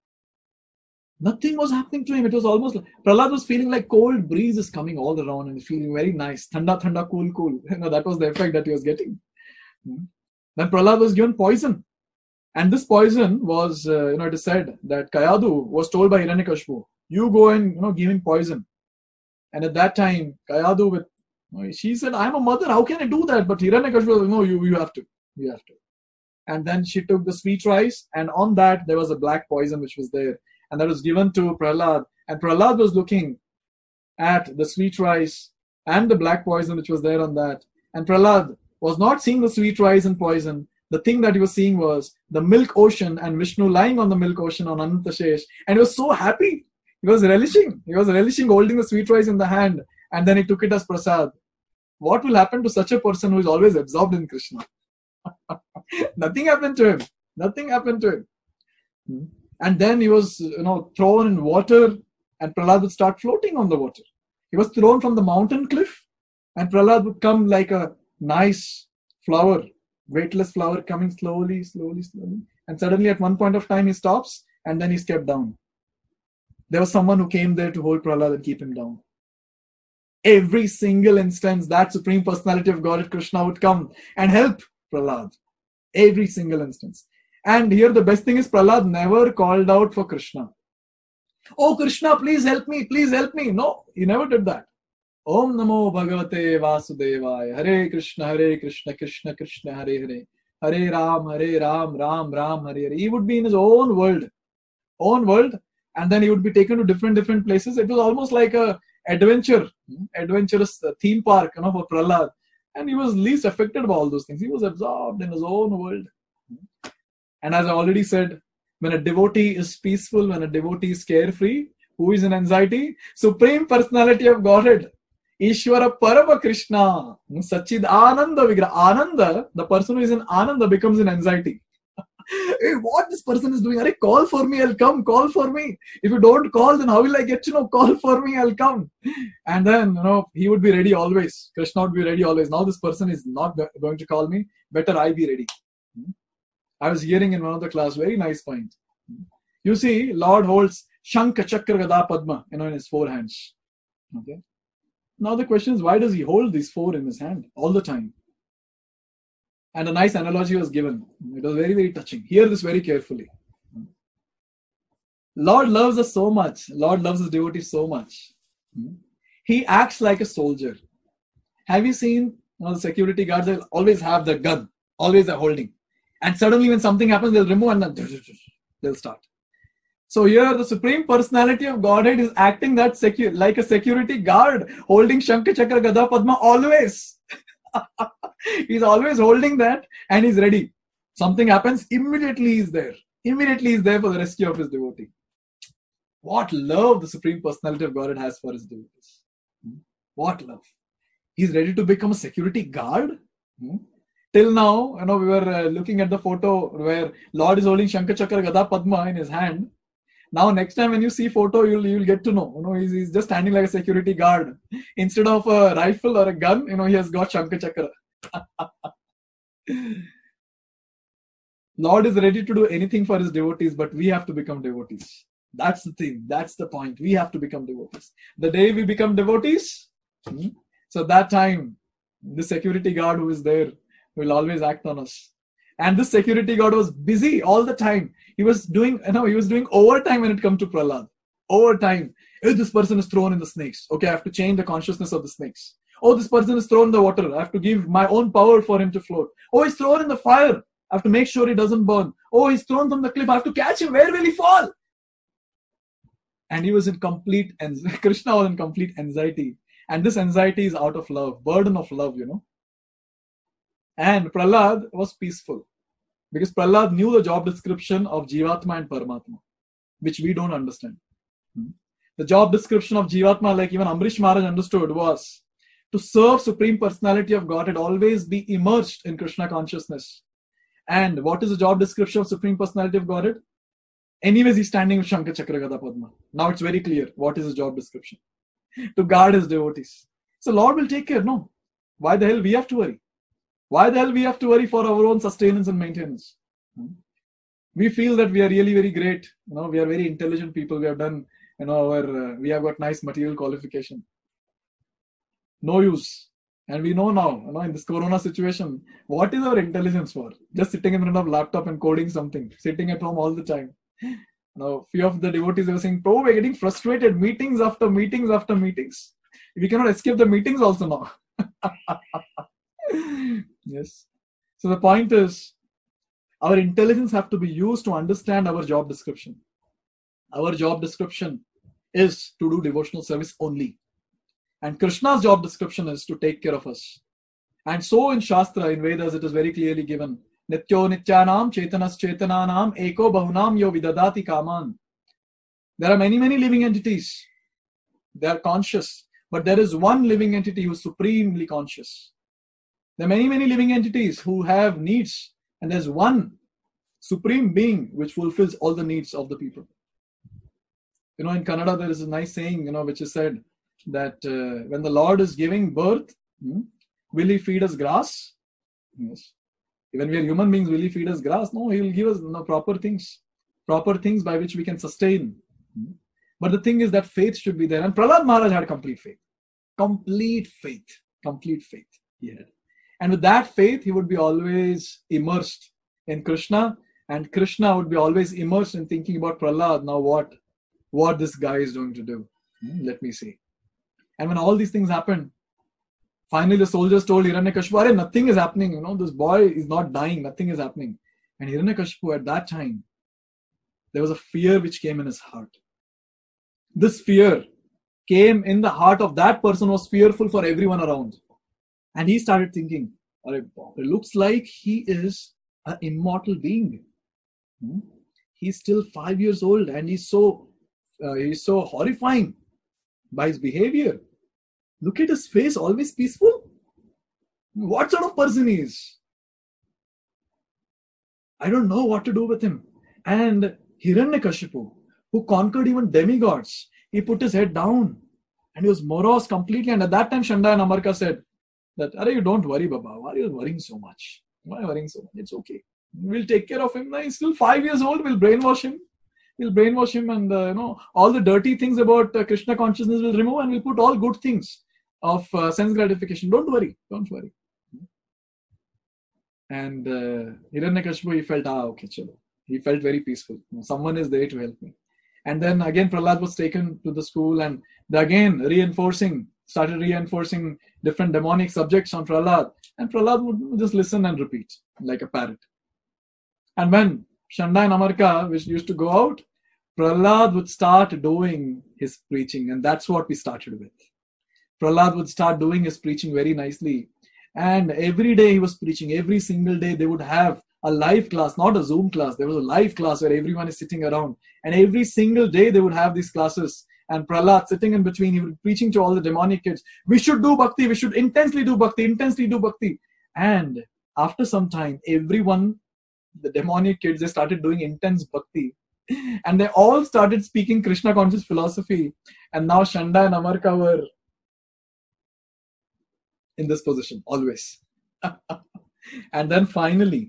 Nothing was happening to him. It was almost like Prahlad was feeling like cold breeze is coming all around and feeling very nice. Thanda, thanda, cool, cool. That was the effect that he was getting. Then Prahlad was given poison. And this poison was, it is said that Kayadu was told by Hiranyakashipu, you go and, give him poison. And at that time, Kayadu she said, I'm a mother. How can I do that? But Hiranyakashipu was, no, you have to. You have to. And then she took the sweet rice, and on that there was a black poison which was there, and that was given to Prahlad. And Prahlad was looking at the sweet rice and the black poison which was there on that. And Prahlad was not seeing the sweet rice and poison. The thing that he was seeing was the milk ocean and Vishnu lying on the milk ocean on Anantashesh. And he was so happy. He was relishing. Holding the sweet rice in the hand. And then he took it as prasad. What will happen to such a person who is always absorbed in Krishna? Nothing happened to him. And then he was, thrown in water, and Prahlad would start floating on the water. He was thrown from the mountain cliff, and Prahlad would come like a nice flower, weightless flower coming slowly. And suddenly at one point of time he stops, and then he's kept down. There was someone who came there to hold Prahlad and keep him down. Every single instance, that Supreme Personality of Godhead Krishna would come and help Prahlad. Every single instance. And here the best thing is Prahlad never called out for Krishna. Oh Krishna, please help me. No, he never did that. Om Namo Bhagavate Vasudevaya. Hare Krishna, Krishna Krishna, Hare Hare. Hare Ram, Ram Ram, Hare Hare. He would be in his own world, and then he would be taken to different places. It was almost like a adventurous theme park, for Prahlad. And he was least affected by all those things. He was absorbed in his own world. And as I already said, when a devotee is peaceful, when a devotee is carefree, who is in anxiety? Supreme Personality of Godhead. Ishvara Parama Krishna. Sachid Ananda Vigraha. Ananda, the person who is in Ananda becomes in anxiety. Hey, what this person is doing? Are call for me, I'll come. Call for me. If you don't call, then how will I get to know? Call for me, I'll come. And then, he would be ready always. Krishna would be ready always. Now this person is not going to call me. Better I be ready. I was hearing in one of the class, very nice point. You see, Lord holds Shankha, Chakra, Gada, Padma, in his 4 hands. Okay. Now the question is, why does he hold these 4 in his hand all the time? And a nice analogy was given. It was very, very touching. Hear this very carefully. Lord loves us so much. Lord loves his devotees so much. He acts like a soldier. Have you seen the security guards? They'll always have the gun. Always are holding. And suddenly when something happens, they'll remove and then they'll start. So here the Supreme Personality of Godhead is acting like a security guard, holding Shankha, Chakra, Gada, Padma always. He's always holding that and he's ready. Something happens, immediately he's there. Immediately he's there for the rescue of his devotee. What love the Supreme Personality of Godhead has for his devotees. What love. He's ready to become a security guard. Till now, we were looking at the photo where Lord is holding Shankha, Chakra, Gada, Padma in his hand. Now, next time when you see photo, you'll get to know. He's just standing like a security guard. Instead of a rifle or a gun, he has got Shankha, Chakra. Lord is ready to do anything for his devotees, but we have to become devotees. That's the thing. That's the point. We have to become devotees. The day we become devotees, so that time, the security guard who is there will always act on us. And this security guard was busy all the time. He was doing overtime when it comes to Prahlad. Overtime. If this person is thrown in the snakes, okay, I have to change the consciousness of the snakes. Oh, this person is thrown in the water. I have to give my own power for him to float. Oh, he's thrown in the fire. I have to make sure he doesn't burn. Oh, he's thrown from the cliff. I have to catch him. Where will he fall? And he was in complete anxiety. Krishna was in complete anxiety. And this anxiety is out of love, burden of love, And Prahlad was peaceful. Because Prahlad knew the job description of Jivatma and Paramatma, which we don't understand. The job description of Jivatma, like even Amrish Maharaj understood, was to serve Supreme Personality of Godhead, always be immersed in Krishna consciousness. And what is the job description of Supreme Personality of Godhead? Anyways, he's standing with Shankha, Chakra, Gada, Padma. Now it's very clear what is his job description. To guard his devotees. So Lord will take care. No. Why the hell we have to worry? Why the hell we have to worry for our own sustenance and maintenance? We feel that we are really very great. We are very intelligent people. We have done, we have got nice material qualification. No use. And we know now, in this corona situation, what is our intelligence for? Just sitting in front of laptop and coding something, sitting at home all the time. Few of the devotees were saying, we're getting frustrated, meetings after meetings after meetings. We cannot escape the meetings also now. Yes. So the point is, our intelligence have to be used to understand our job description. Our job description is to do devotional service only. And Krishna's job description is to take care of us. And so in Shastra, in Vedas, it is very clearly given, Nityo Nityanam Chetanas Chetananam Eko Bahunam Yo Vidadati Kaman. There are many, many living entities. They are conscious. But there is one living entity who is supremely conscious. There are many, many living entities who have needs. And there's one supreme being which fulfills all the needs of the people. In Kannada, there is a nice saying, which is said that when the Lord is giving birth, will he feed us grass? Yes. When we are human beings, will he feed us grass? No, he will give us proper things by which we can sustain. But the thing is that faith should be there. And Prahlad Maharaj had complete faith. Complete faith he had. And with that faith, he would be always immersed in Krishna. And Krishna would be always immersed in thinking about Prahlad. Now what this guy is going to do. Let me see. And when all these things happened, Finally, the soldiers told Hiranyakashipu, nothing is happening. This boy is not dying. Nothing is happening. And Hiranyakashipu, at that time, there was a fear which came in his heart. This fear came in the heart of that person who was fearful for everyone around. And he started thinking, it looks like he is an immortal being. He's still 5 years old and he's so horrifying by his behavior. Look at his face, always peaceful. What sort of person he is? I don't know what to do with him. And Hiranyakashipu, who conquered even demigods, he put his head down and he was morose completely. And at that time, Shanda and Amarka said that, you don't worry, Baba. Why are you worrying so much? Why are you worrying so much? It's okay. We'll take care of him. He's still 5 years old. We'll brainwash him. And all the dirty things about Krishna consciousness will remove, and we'll put all good things of sense gratification. Don't worry. And Hiranyakashipu, he felt, okay, chalo. He felt very peaceful. Someone is there to help me. And then again, Prahlad was taken to the school, and again started reinforcing different demonic subjects on Prahlad. And Prahlad would just listen and repeat like a parrot. And when Shanda and Amarka, which used to go out, Prahlad would start doing his preaching. And that's what we started with. Prahlad would start doing his preaching very nicely. And every day he was preaching. Every single day they would have a live class, not a Zoom class. There was a live class where everyone is sitting around. And every single day they would have these classes. And Prahlad sitting in between, he would be preaching to all the demonic kids. We should do bhakti. We should intensely do bhakti. And after some time, everyone, the demonic kids, they started doing intense bhakti. And they all started speaking Krishna conscious philosophy. And now Shanda and Amarka were in this position, always. And then finally,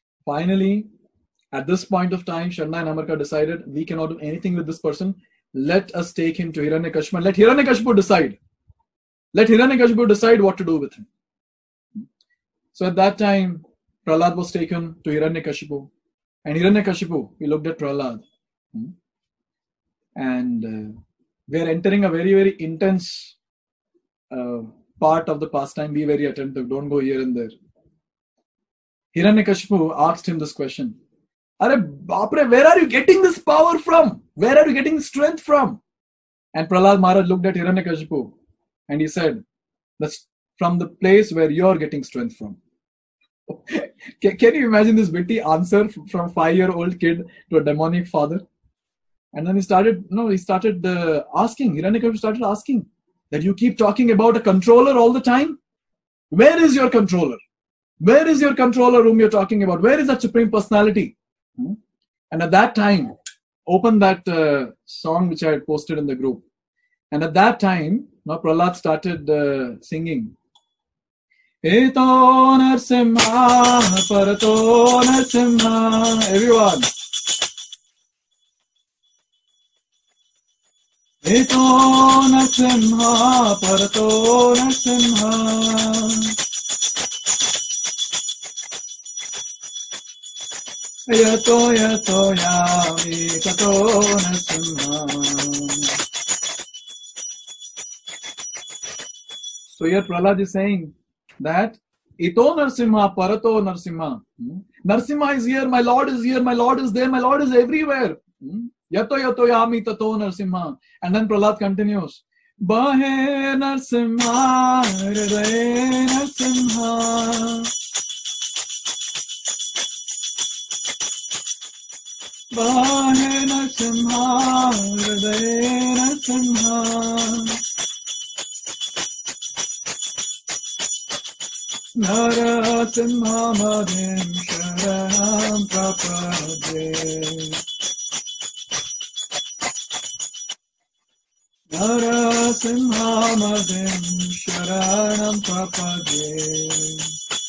at this point of time, Shanda and Amarka decided, we cannot do anything with this person. Let us take him to Hiranyakashipu and let Hiranyakashipu decide. Let Hiranyakashipu decide what to do with him. So at that time, Prahlad was taken to Hiranyakashipu. And Hiranyakashipu, he looked at Prahlad. And we are entering a very, very intense part of the pastime. Be very attentive. Don't go here and there. Hiranyakashipu asked him this question. Bapre, where are you getting this power from? Where are you getting strength from? And Prahlad Maharaj looked at Hiranyakashipu and he said, that's from the place where you're getting strength from. Can you imagine this witty answer from a 5-year-old kid to a demonic father? And then he started asking, Hiranyakashipu started asking, that you keep talking about a controller all the time? Where is your controller? Where is your controller whom you're talking about? Where is that Supreme Personality? And at that time, open that song which I had posted in the group. And at that time, Prahlad started singing. Eto Narsimha, Parato Narsimha. Everyone. Eto Narsimha, Parato Narsimha. Yato Yami Tato Narsimha. So here Prahlad is saying that Ito Narsimha, Parato Narsimha. Narsimha is here, my Lord is here, my Lord is there, my Lord is everywhere. Yato Yami Tato Narsimha. And then Prahlad continues. Bahe Narsimha, Hridaye Narsimha. Bahe Narsimha, Hridaye Narsimha. Narasimha Madhim Sharanam Prapadye. Narasimha Madhim Sharanam Prapadye.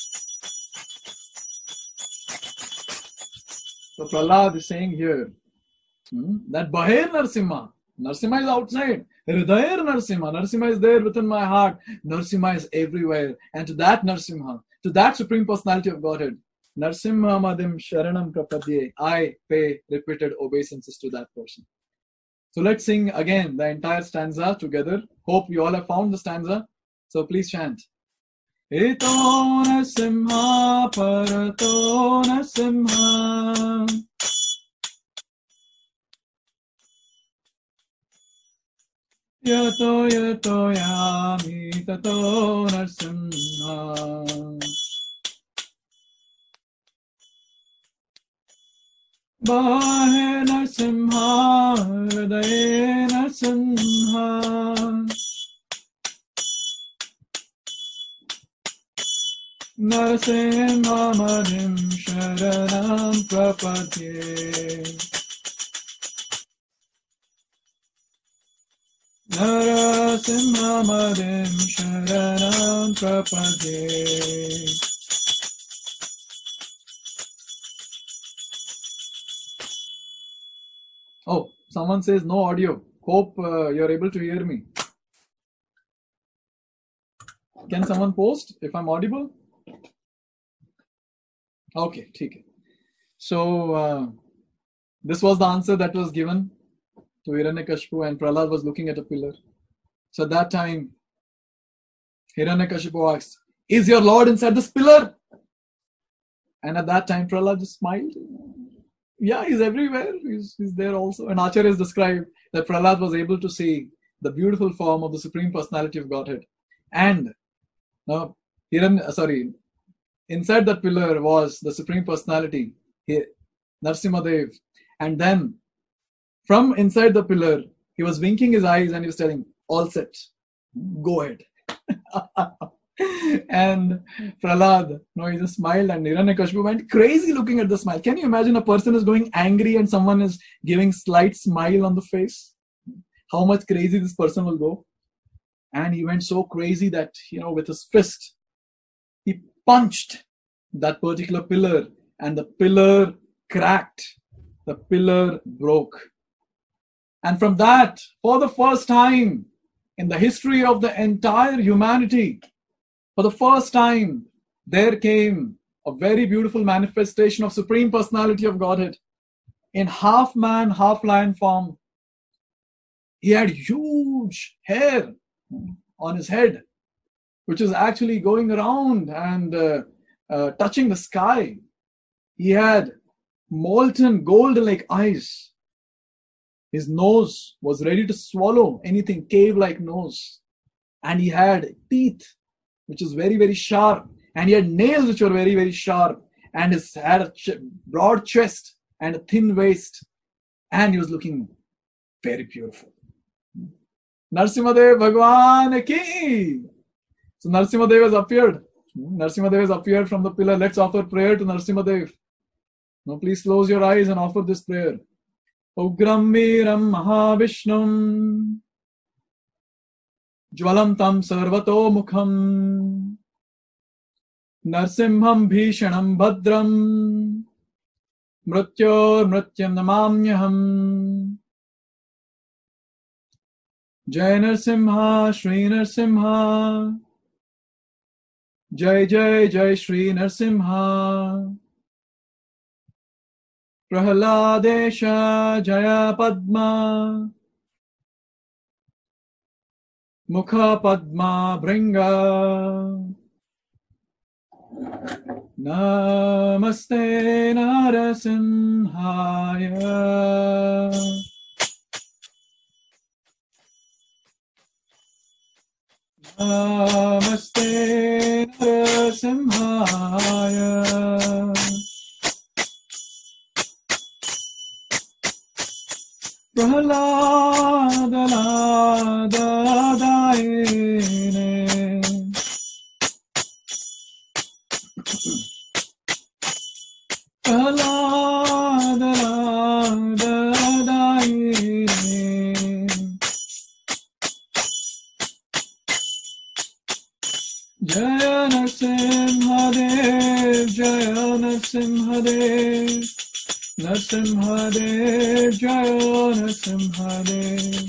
So Prahlad is saying here that Baher Narsimha, Narsimha is outside. Hridayar Narsimha, Narsimha is there within my heart. Narsimha is everywhere. And to that Narsimha, to that Supreme Personality of Godhead, Narsimha Madim Sharanam Prapadye, I pay repeated obeisances to that person. So let's sing again the entire stanza together. Hope you all have found the stanza. So please chant. Ito Narasimha Parato Narasimha. Yato yato yami tato Narasimha. Bahe Narasimha Hridaye Narasimha. Narasimha Madhim Sharanam Prapadye. Narasimha Madhim Sharanam Prapadye. Oh, someone says no audio. Hope you're able to hear me. Can someone post if I'm audible? Okay, okay. So this was the answer that was given to Hiranyakashipu, and Prahlad was looking at a pillar. So at that time, Hiranyakashipu asked, "Is your Lord inside this pillar?" And at that time, Prahlad just smiled. Yeah, he's everywhere. He's there also. And Acharya has described that Prahlad was able to see the beautiful form of the Supreme Personality of Godhead. And inside that pillar was the Supreme Personality, Narasimhadev. And then from inside the pillar, he was winking his eyes and he was telling, "All set, go ahead." And Prahlad, he just smiled, and Hiranyakashipu went crazy looking at the smile. Can you imagine a person is going angry and someone is giving slight smile on the face? How much crazy this person will go? And he went so crazy that, with his fist, he punched that particular pillar, and the pillar cracked. The pillar broke. And from that, for the first time in the history of the entire humanity, for the first time, there came a very beautiful manifestation of Supreme Personality of Godhead in half man, half lion form. He had huge hair on his head, which is actually going around and touching the sky. He had molten gold-like eyes. His nose was ready to swallow anything, cave-like nose. And he had teeth, which is very, very sharp. And he had nails, which were very, very sharp. And he had a broad chest and a thin waist. And he was looking very beautiful. Narasimhadev Bhagwan ki! So Narasimhadev has appeared. Narasimhadev has appeared from the pillar. Let's offer prayer to Narasimhadev. Now please close your eyes and offer this prayer. Ugram Veeram Mahavishnum Jwalam Tam Sarvato Mukham Narsimham Bhishanam Bhadram Mrityor Mrityam Namamyaham. Jai Narsimha, Shri Narsimha. Jai Jai Jai Shri Narsimha. Prahaladesha Jaya Padma. Mukha Padma Bringa. Namaste Narasimhaya. Namaste Narasimhaya. Prahlada Dayine. Prahlada Dayine. Jaya Narasimhadev, Jaya Narasimhadev. Narasimhadev, Jaya Narasimhadev.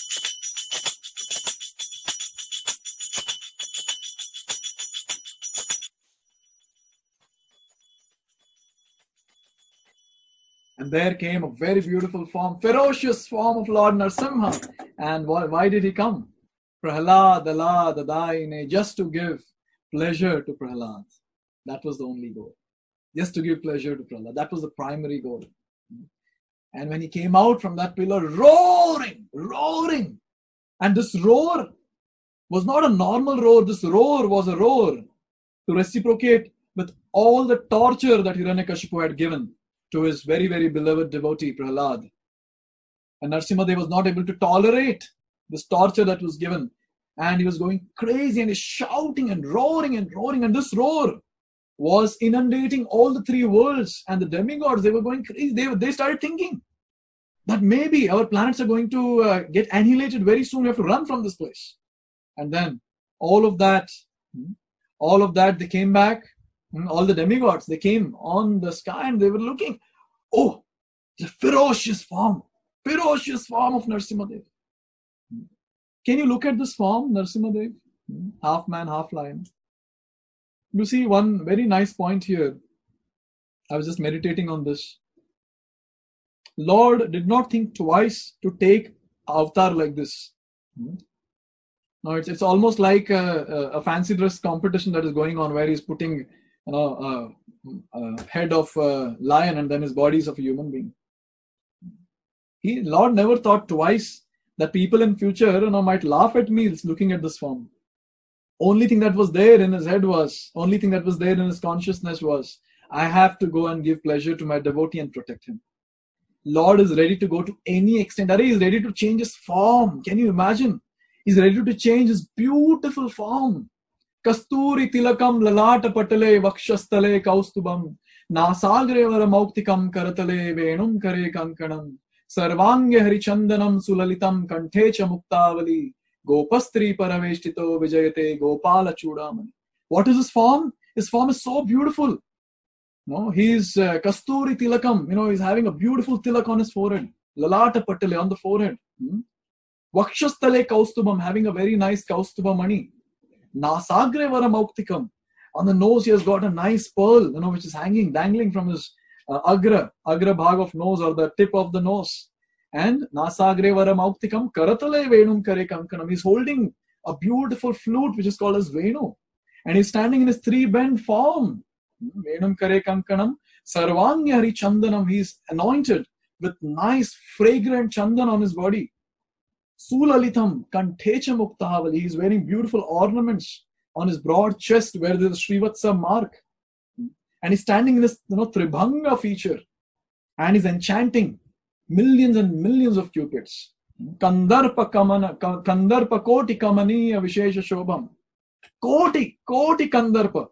And there came a very beautiful form, ferocious form of Lord Narasimha. And why did he come? Prahlada Dayine, just to give pleasure to Prahlad. That was the only goal. Just to give pleasure to Prahlad. That was the primary goal. And when he came out from that pillar, roaring. And this roar was not a normal roar. This roar was a roar to reciprocate with all the torture that Hiranyakashipu had given to his very, very beloved devotee, Prahlad. And Narasimhadev was not able to tolerate this torture that was given. And he was going crazy and he's shouting and roaring. And this roar was inundating all the three worlds. And the demigods, they were going crazy. They started thinking that maybe our planets are going to get annihilated very soon. We have to run from this place. And then all of that, they came back. All the demigods, they came on the sky and they were looking. Oh, the ferocious form of Narasimhadev. Can you look at this form, Narasimhadev? Half man, half lion. You see one very nice point here. I was just meditating on this. Lord did not think twice to take avatar like this. No, it's almost like a fancy dress competition that is going on where he's putting a head of a lion and then his body is of a human being. Lord never thought twice that people in future might laugh at me looking at this form. Only thing that was there in his head only thing that was there in his consciousness was, I have to go and give pleasure to my devotee and protect him. Lord is ready to go to any extent. He is ready to change his form. Can you imagine? He's ready to change his beautiful form. Kasturi tilakam lalata patale vakshastale kaustubam nasagre varamauktikam karatale venum kare kankanam sarvange harichandanam sulalitam kantecha muktavali gopastri paraveshtito vijayate gopala chudamani. What is his form? His form is so beautiful. He's kasturi tilakam. He's having a beautiful tilak on his forehead. Lalata patale on the forehead. Vakshastale kaustubam, having a very nice kaustuba mani. Nasagre varamauktikam. On the nose, he has got a nice pearl, which is dangling from his agra bhag of nose or the tip of the nose. And nasagre varamauktikam karatale venum kare kankanam. He's holding a beautiful flute which is called as Venu. And he's standing in his three-bend form. Venum kare kankanam. Sarvanya hari chandanam. He's anointed with nice fragrant chandan on his body. Sulalitam kantecha muktahavali. He's wearing beautiful ornaments on his broad chest where there's a Srivatsa mark. And he's standing in this Tribhanga feature. And he's enchanting millions and millions of cupids. Kandarpa koti kamaniya vishesha shobham. Koti kandarpa.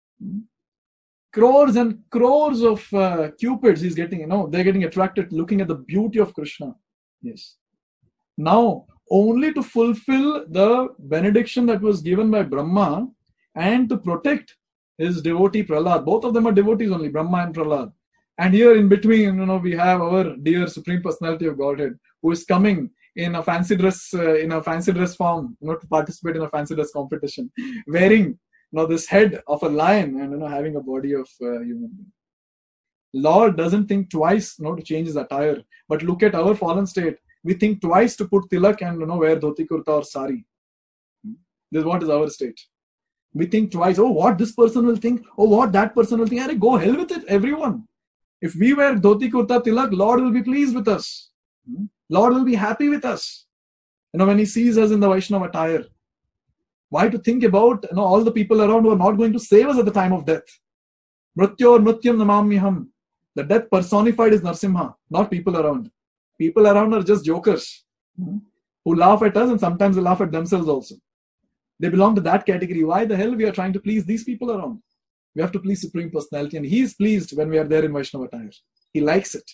Crores and crores of cupids he's getting, they're getting attracted looking at the beauty of Krishna. Yes. Now, only to fulfill the benediction that was given by Brahma and to protect his devotee Prahlad. Both of them are devotees only, Brahma and Prahlad. And here in between, we have our dear Supreme Personality of Godhead who is coming in a fancy dress form, to participate in a fancy dress competition, wearing this head of a lion and having a body of a human being. Lord doesn't think twice to change his attire. But look at our fallen state. We think twice to put tilak and wear dhoti kurta or sari. This is what is our state. We think twice. Oh, what this person will think. Oh, what that person will think. Go hell with it, everyone. If we wear dhoti kurta tilak, Lord will be pleased with us. Lord will be happy with us. When he sees us in the Vaishnava attire. Why to think about all the people around who are not going to save us at the time of death? Mrityor mrityam namamyaham. The death personified is Narasimha, not people around. People around are just jokers who laugh at us and sometimes they laugh at themselves also. They belong to that category. Why the hell we are trying to please these people around? We have to please Supreme Personality, and he is pleased when we are there in Vaishnava attire. He likes it.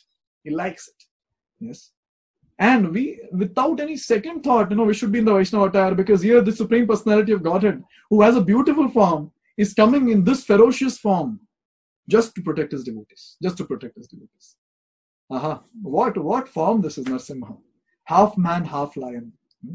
Yes. And we, without any second thought, we should be in the Vaishnava attire because here the Supreme Personality of Godhead, who has a beautiful form, is coming in this ferocious form just to protect his devotees. What form this is, Narasimha? Half man, half lion.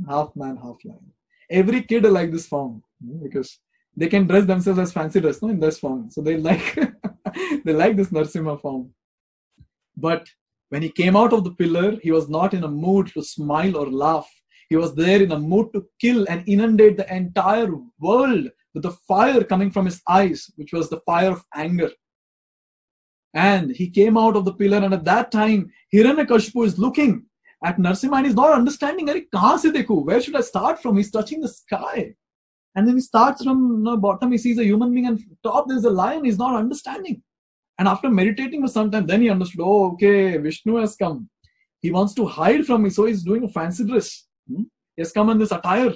Every kid like this form because they can dress themselves as fancy dress in this form. So they like this Narasimha form. But when he came out of the pillar, he was not in a mood to smile or laugh. He was there in a mood to kill and inundate the entire world with the fire coming from his eyes, which was the fire of anger. And he came out of the pillar, and at that time, Hiranyakashipu is looking at Narsimha and he's not understanding, where should I start from? He's touching the sky. And then he starts from bottom, he sees a human being, and top there's a lion. He's not understanding. And after meditating for some time, then he understood, oh, okay, Vishnu has come. He wants to hide from me, so he's doing a fancy dress. He has come in this attire.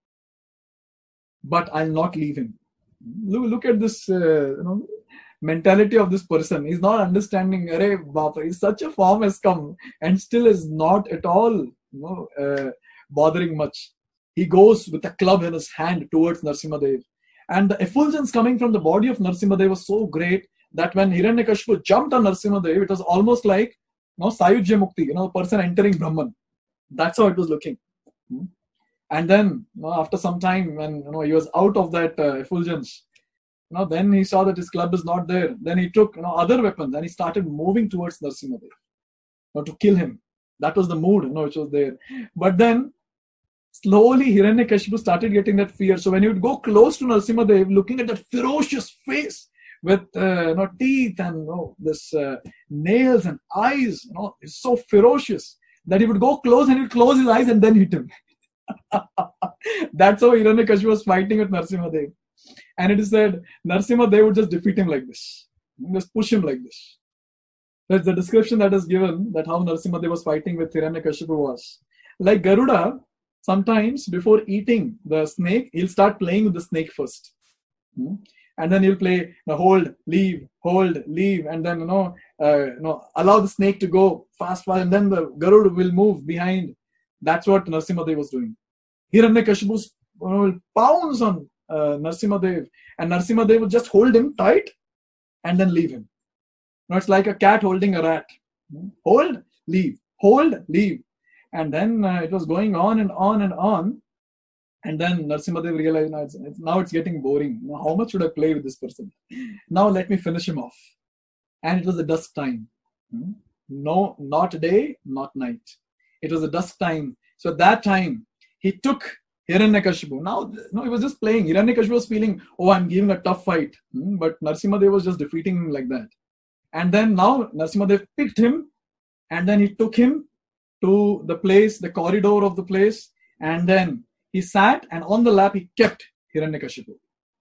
But I'll not leave him. Look at this mentality of this person. He's not understanding, Arey Bapa, such a form has come and still is not at all bothering much. He goes with a club in his hand towards Narsimhadev. And the effulgence coming from the body of Narsimhadev was so great that when Hiranyakashipu jumped on Narsimhadev, it was almost like Sayujya Mukti, the person entering Brahman. That's how it was looking. And then after some time, when he was out of that effulgence, then he saw that his club is not there. Then he took other weapons and he started moving towards Narsimhadev to kill him. That was the mood which was there. But then slowly Hiranyakashipu started getting that fear. So when he would go close to Narsimhadev, looking at that ferocious face with teeth and this nails and eyes, it's so ferocious that he would go close and he would close his eyes and then hit him. That's how Hiranyakashipu was fighting with Narsimhadev. And it is said Narsimhadev would just defeat him like this, just push him like this. That's the description that is given, that how Narsimhadev was fighting with Hiranyakashipu was. Like Garuda, sometimes before eating the snake, he'll start playing with the snake first. And then he'll play hold, leave, and then allow the snake to go fast, and then the Garuda will move behind. That's what Narsimhadev was doing. Hiranyakashipu will pounce on Narsimhadev, and Narsimhadev would just hold him tight and then leave him. It's like a cat holding a rat. Hold, leave, and then it was going on and on and on. And then Narsimhadev realized, now it's getting boring. How much should I play with this person? Now let me finish him off. And it was the dusk time. No, not day, not night. It was the dusk time. So at that time, he took Hiranyakashipu. Now, he was just playing. Hiranyakashipu was feeling, I'm giving a tough fight. But Narsimhadev was just defeating him like that. And then now Narsimhadev picked him, and then he took him to the place, the corridor of the place, and then he sat, and on the lap he kept Hiranyakashipu.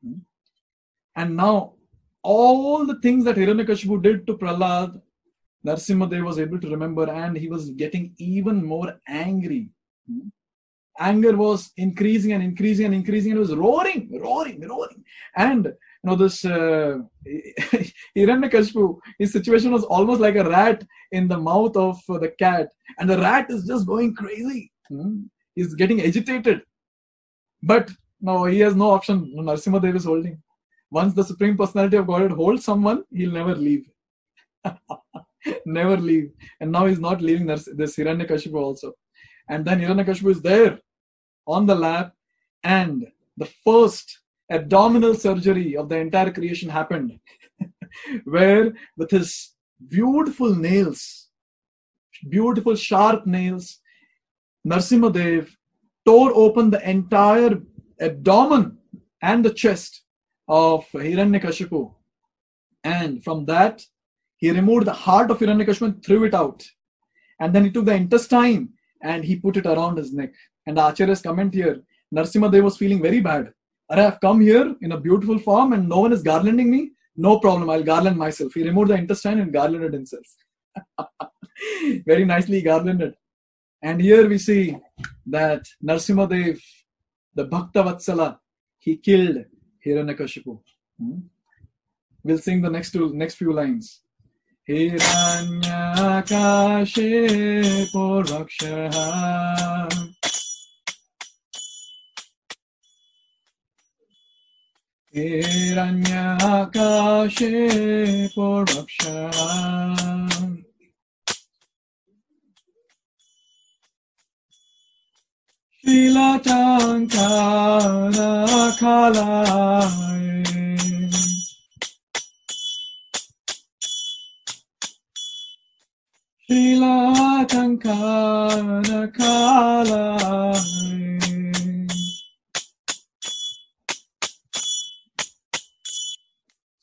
And now all the things that Hiranyakashipu did to Prahlad, Narsimhadev was able to remember, and he was getting even more angry. Anger was increasing and increasing and increasing, and it was roaring. And this Hiranyakashipu, his situation was almost like a rat in the mouth of the cat, and the rat is just going crazy. He's getting agitated. But no, he has no option. Narsimhadev is holding. Once the Supreme Personality of Godhead holds someone, he'll never leave. Never leave. And now he's not leaving this Hiranyakashipu also. And then Hiranyakashipu is there on the lap, and the first abdominal surgery of the entire creation happened, where with his beautiful nails, beautiful sharp nails, Narsimhadev tore open the entire abdomen and the chest of Hiranyakashipu. And from that, he removed the heart of Hiranyakashipu and threw it out. And then he took the intestine and he put it around his neck. And the Acharya's comment here, Narsimhadev was feeling very bad. I've come here in a beautiful form and no one is garlanding me. No problem, I'll garland myself. He removed the intestine and garlanded himself. Very nicely garlanded. And here we see that Narsimhadev, the Bhakta Vatsala, he killed Hiranyakashipu. We'll sing the next few lines. Hiranyakashipu rakshaha Hiranyakashipu rakshaha Shilatankara Kalai Shilatankara Kalai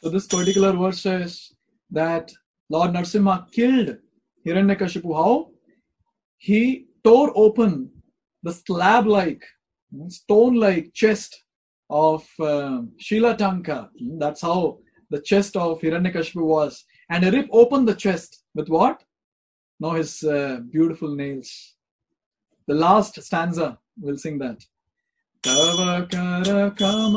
So this particular verse says that Lord Narasimha killed Hiranyakashipu. How? He tore open the slab-like, stone-like chest of Shilatanka. That's how the chest of Hiranyakashipu was. And he ripped open the chest with what? Now his beautiful nails. The last stanza, we'll sing that. Tava kara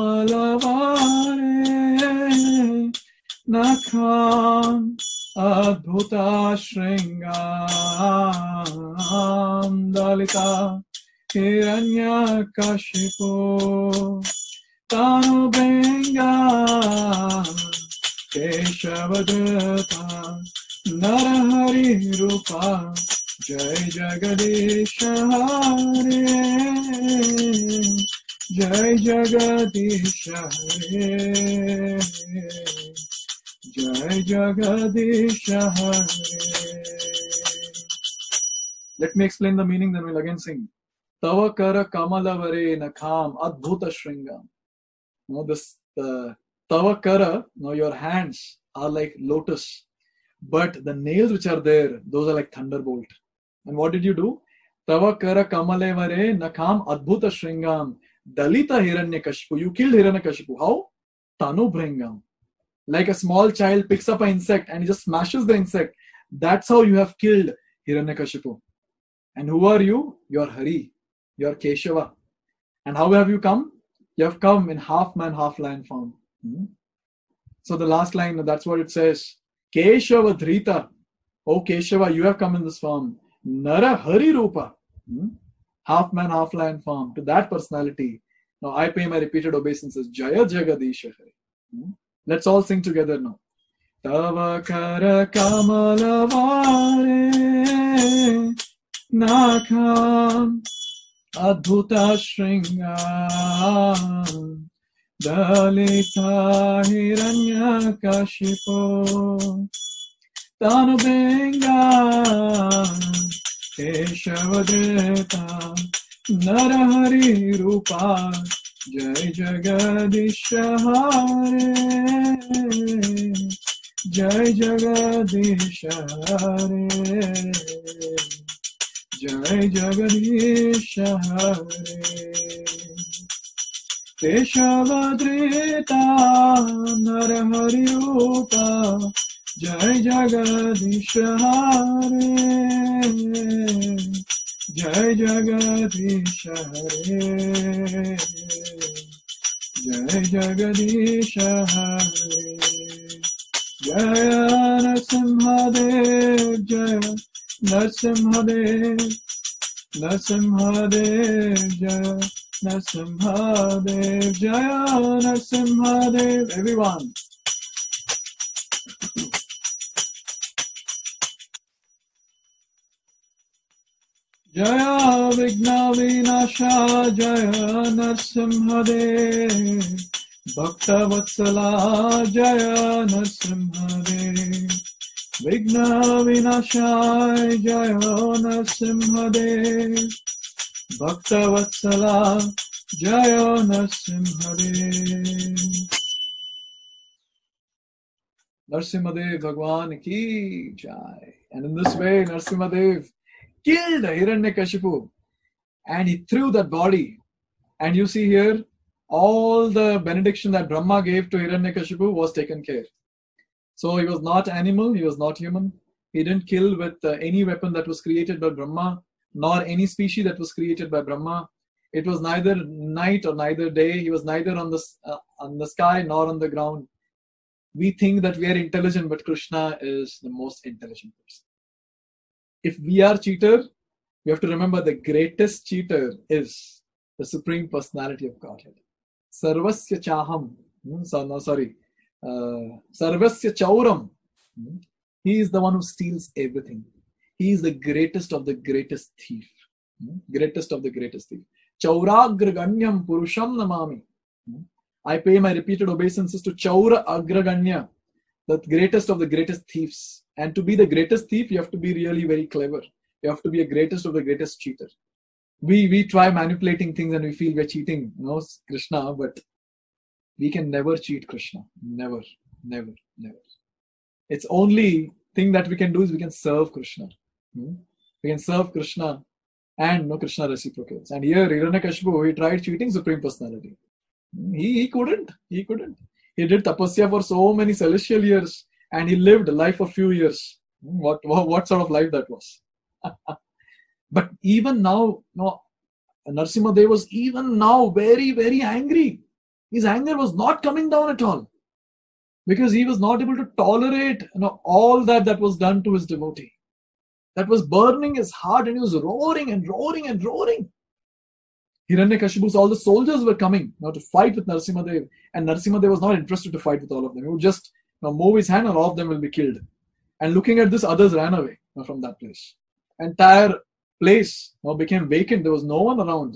kamalavare nakham adbhuta shringam dalita hiranyakashipu tanu benga keshavadata narahari rupa jai jagadisha hare jai jagadisha hare jai jagadisha hare. Let me explain the meaning, then we'll again sing. Tava kara kamalavare nakham adbhuta shringam. Now this Tava kara, now your hands are like lotus, but the nails which are there, those are like thunderbolt. And what did you do? Tava kara kamalevare nakham adbhuta shringam dalita hiranyakashipu. You killed Hiranyakashipu. How? Tanu bhringam. Like a small child picks up an insect and he just smashes the insect. That's how you have killed Hiranyakashipu. And who are you? You are Hari. You are Keshava. And how have you come? You have come in half man, half lion form. So the last line, that's what it says. Keshava Dhrita. Oh Keshava, you have come in this form. Nara Hari Rupa. Half man, half lion form. To that personality. Now I pay my repeated obeisances. Jaya Jagadisha Hari. Let's all sing together now. Tava kara kamalavare nakham adbhuta shringam dalita hiranyakashipu tanu benga keshavadeta narahari rupa jai jagadisha hare jai jagadisha hare jai jagadisha hare keshavadrita narahari rupa jai jagadisha hare jai jagadisha hare jai jagadisha hare jaya Narasimhadev jaya Narasimhadev Narasimhadev jaya Narasimhadev jaya Narasimhadev. Everyone. Jaya Vigna Vinasha Jaya Narasimhadev Bhakta Vatsala Jaya Narasimhadev Vigna Vinasha Jaya Narasimhadev Bhakta Vatsala Jaya Narasimhadev. Narasimhadev Bhagwan ki jai. And in this way Narasimhadev killed Hiranyakashipu and he threw that body. And you see here, all the benediction that Brahma gave to Hiranyakashipu was taken care. So he was not animal, he was not human. He didn't kill with any weapon that was created by Brahma, nor any species that was created by Brahma. It was neither night or neither day. He was neither on the sky nor on the ground. We think that we are intelligent, but Krishna is the most intelligent person. If we are cheater, we have to remember the greatest cheater is the Supreme Personality of Godhead. Sarvasya Chaham. Sarvasya Chauram. He is the one who steals everything. He is the greatest of the greatest thief. Greatest of the greatest thief. Chauragraganyam Purusham Namami. I pay my repeated obeisances to Chaura Agraganya, the greatest of the greatest thieves. And to be the greatest thief, you have to be really very clever. You have to be a greatest of the greatest cheater. We try manipulating things and we feel we're cheating, Krishna, but we can never cheat Krishna. Never. Never, never. It's only thing that we can do is we can serve Krishna. We can serve Krishna, and no, Krishna reciprocates. And here, Hiranyakashipu, he tried cheating Supreme Personality. He couldn't. He couldn't. He did tapasya for so many celestial years, and he lived life for few years. What sort of life that was? But even now, no, Narasimhadev was even now very, very angry. His anger was not coming down at all, because he was not able to tolerate all that was done to his devotee. That was burning his heart, and he was roaring and roaring and roaring. Hiranyakashipu, all the soldiers were coming to fight with Narasimhadev, and Narasimhadev was not interested to fight with all of them. He would just move his hand and all of them will be killed. And looking at this, others ran away from that place. Entire place became vacant. There was no one around.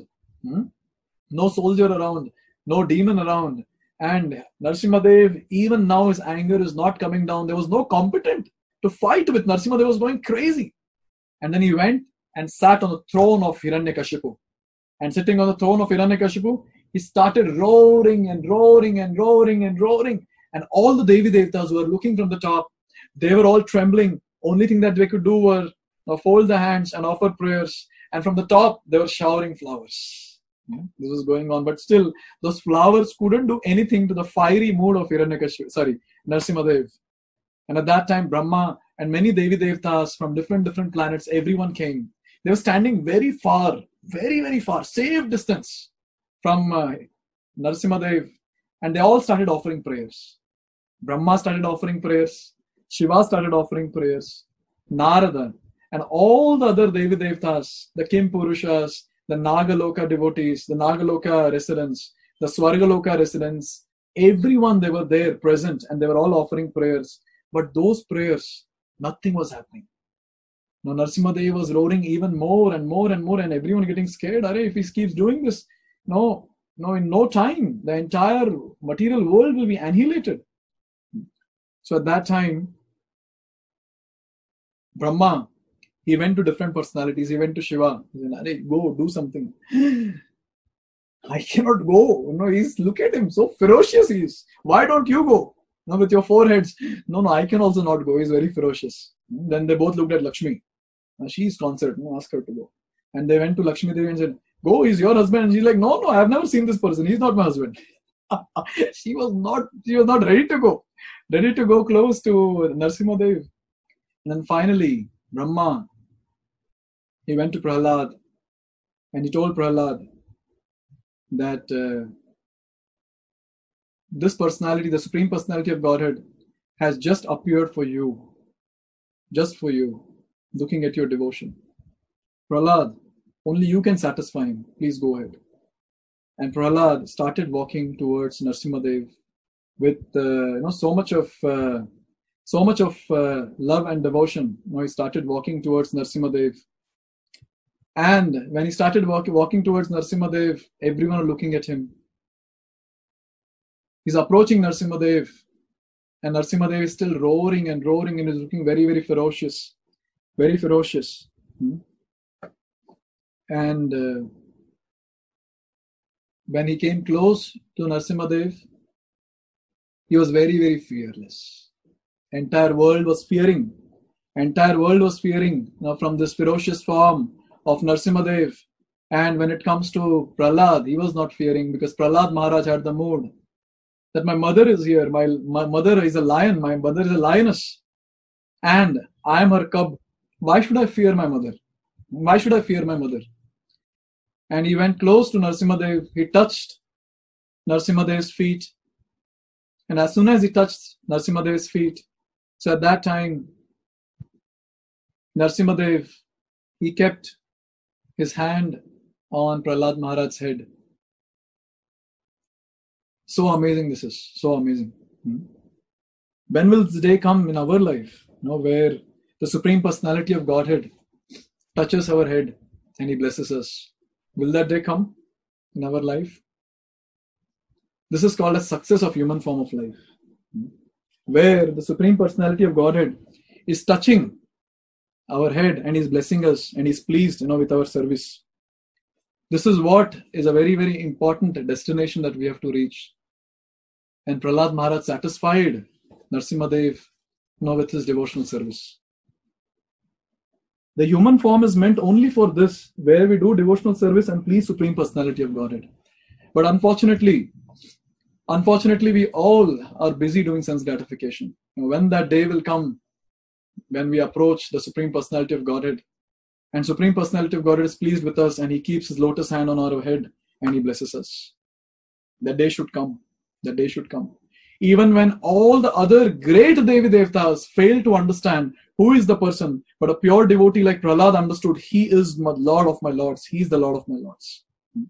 No soldier around. No demon around. And Narasimhadev, even now his anger is not coming down. There was no competent to fight with. Narasimhadev was going crazy. And then he went and sat on the throne of Hiranyakashipu. And sitting on the throne of Hiranyakashipu, he started roaring and roaring and roaring and roaring. And all the Devi Devtas who were looking from the top, they were all trembling. Only thing that they could do were fold their hands and offer prayers. And from the top, they were showering flowers. This was going on. But still, those flowers couldn't do anything to the fiery mood of Narasimhadev. And at that time, Brahma and many Devi Devtas from different planets, everyone came. They were standing very far, very, very far, safe distance from Narasimhadev. And they all started offering prayers. Brahma started offering prayers. Shiva started offering prayers. Narada and all the other Devi Devtas, the Kim Purushas, the Nagaloka devotees, the Nagaloka residents, the Swargaloka residents, everyone, they were there present and they were all offering prayers. But those prayers, nothing was happening. Now Narasimhadev was roaring even more and more and more, and everyone getting scared. If he keeps doing this, in no time, the entire material world will be annihilated. So at that time, Brahma, he went to different personalities. He went to Shiva. He said, go, do something. I cannot go. Look at him, so ferocious he is. Why don't you go? With your four heads. No, I can also not go. He's very ferocious. Then they both looked at Lakshmi. She's concerned. Ask her to go. And they went to Lakshmi Devi and said, go, he's your husband. And she's like, no, I have never seen this person. He's not my husband. She was not ready to go. Ready to go close to Narasimhadev. And then finally, Brahma, he went to Prahlad and he told Prahlad that this personality, the Supreme Personality of Godhead, has just appeared for you. Just for you. Looking at your devotion. Prahlad, only you can satisfy him. Please go ahead. And Prahlad started walking towards Narasimhadev with so much of love and devotion. He started walking towards Narasimhadev. And when he started walking towards Narasimhadev, everyone was looking at him. He's approaching Narasimhadev, and Narasimhadev is still roaring and roaring and is looking very, very ferocious. Very ferocious. And when he came close to Narasimhadev, he was very, very fearless. Entire world was fearing. From this ferocious form of Narasimhadev. And when it comes to Prahlad, he was not fearing, because Prahlad Maharaj had the mood that my mother is here. My mother is a lion. My mother is a lioness. And I am her cub. Why should I fear my mother? Why should I fear my mother? And he went close to Narasimhadev. He touched Narasimhadev's feet. And as soon as he touched Narasimhadev's feet, so at that time, Narasimhadev, he kept his hand on Prahlad Maharaj's head. So amazing this is. So amazing. When will this day come in our life? Where the Supreme Personality of Godhead touches our head and he blesses us. Will that day come in our life? This is called a success of human form of life. Where the Supreme Personality of Godhead is touching our head and is blessing us and is pleased with our service. This is what is a very, very important destination that we have to reach. And Prahlad Maharaj satisfied Narsimhadev, with his devotional service. The human form is meant only for this, where we do devotional service and please Supreme Personality of Godhead. But unfortunately, we all are busy doing sense gratification. When that day will come, when we approach the Supreme Personality of Godhead, and Supreme Personality of Godhead is pleased with us and he keeps his lotus hand on our head and he blesses us. That day should come. That day should come. Even when all the other great Devi Devtas fail to understand who is the person, but a pure devotee like Prahlad understood, he is my Lord of my Lords. He is the Lord of my Lords.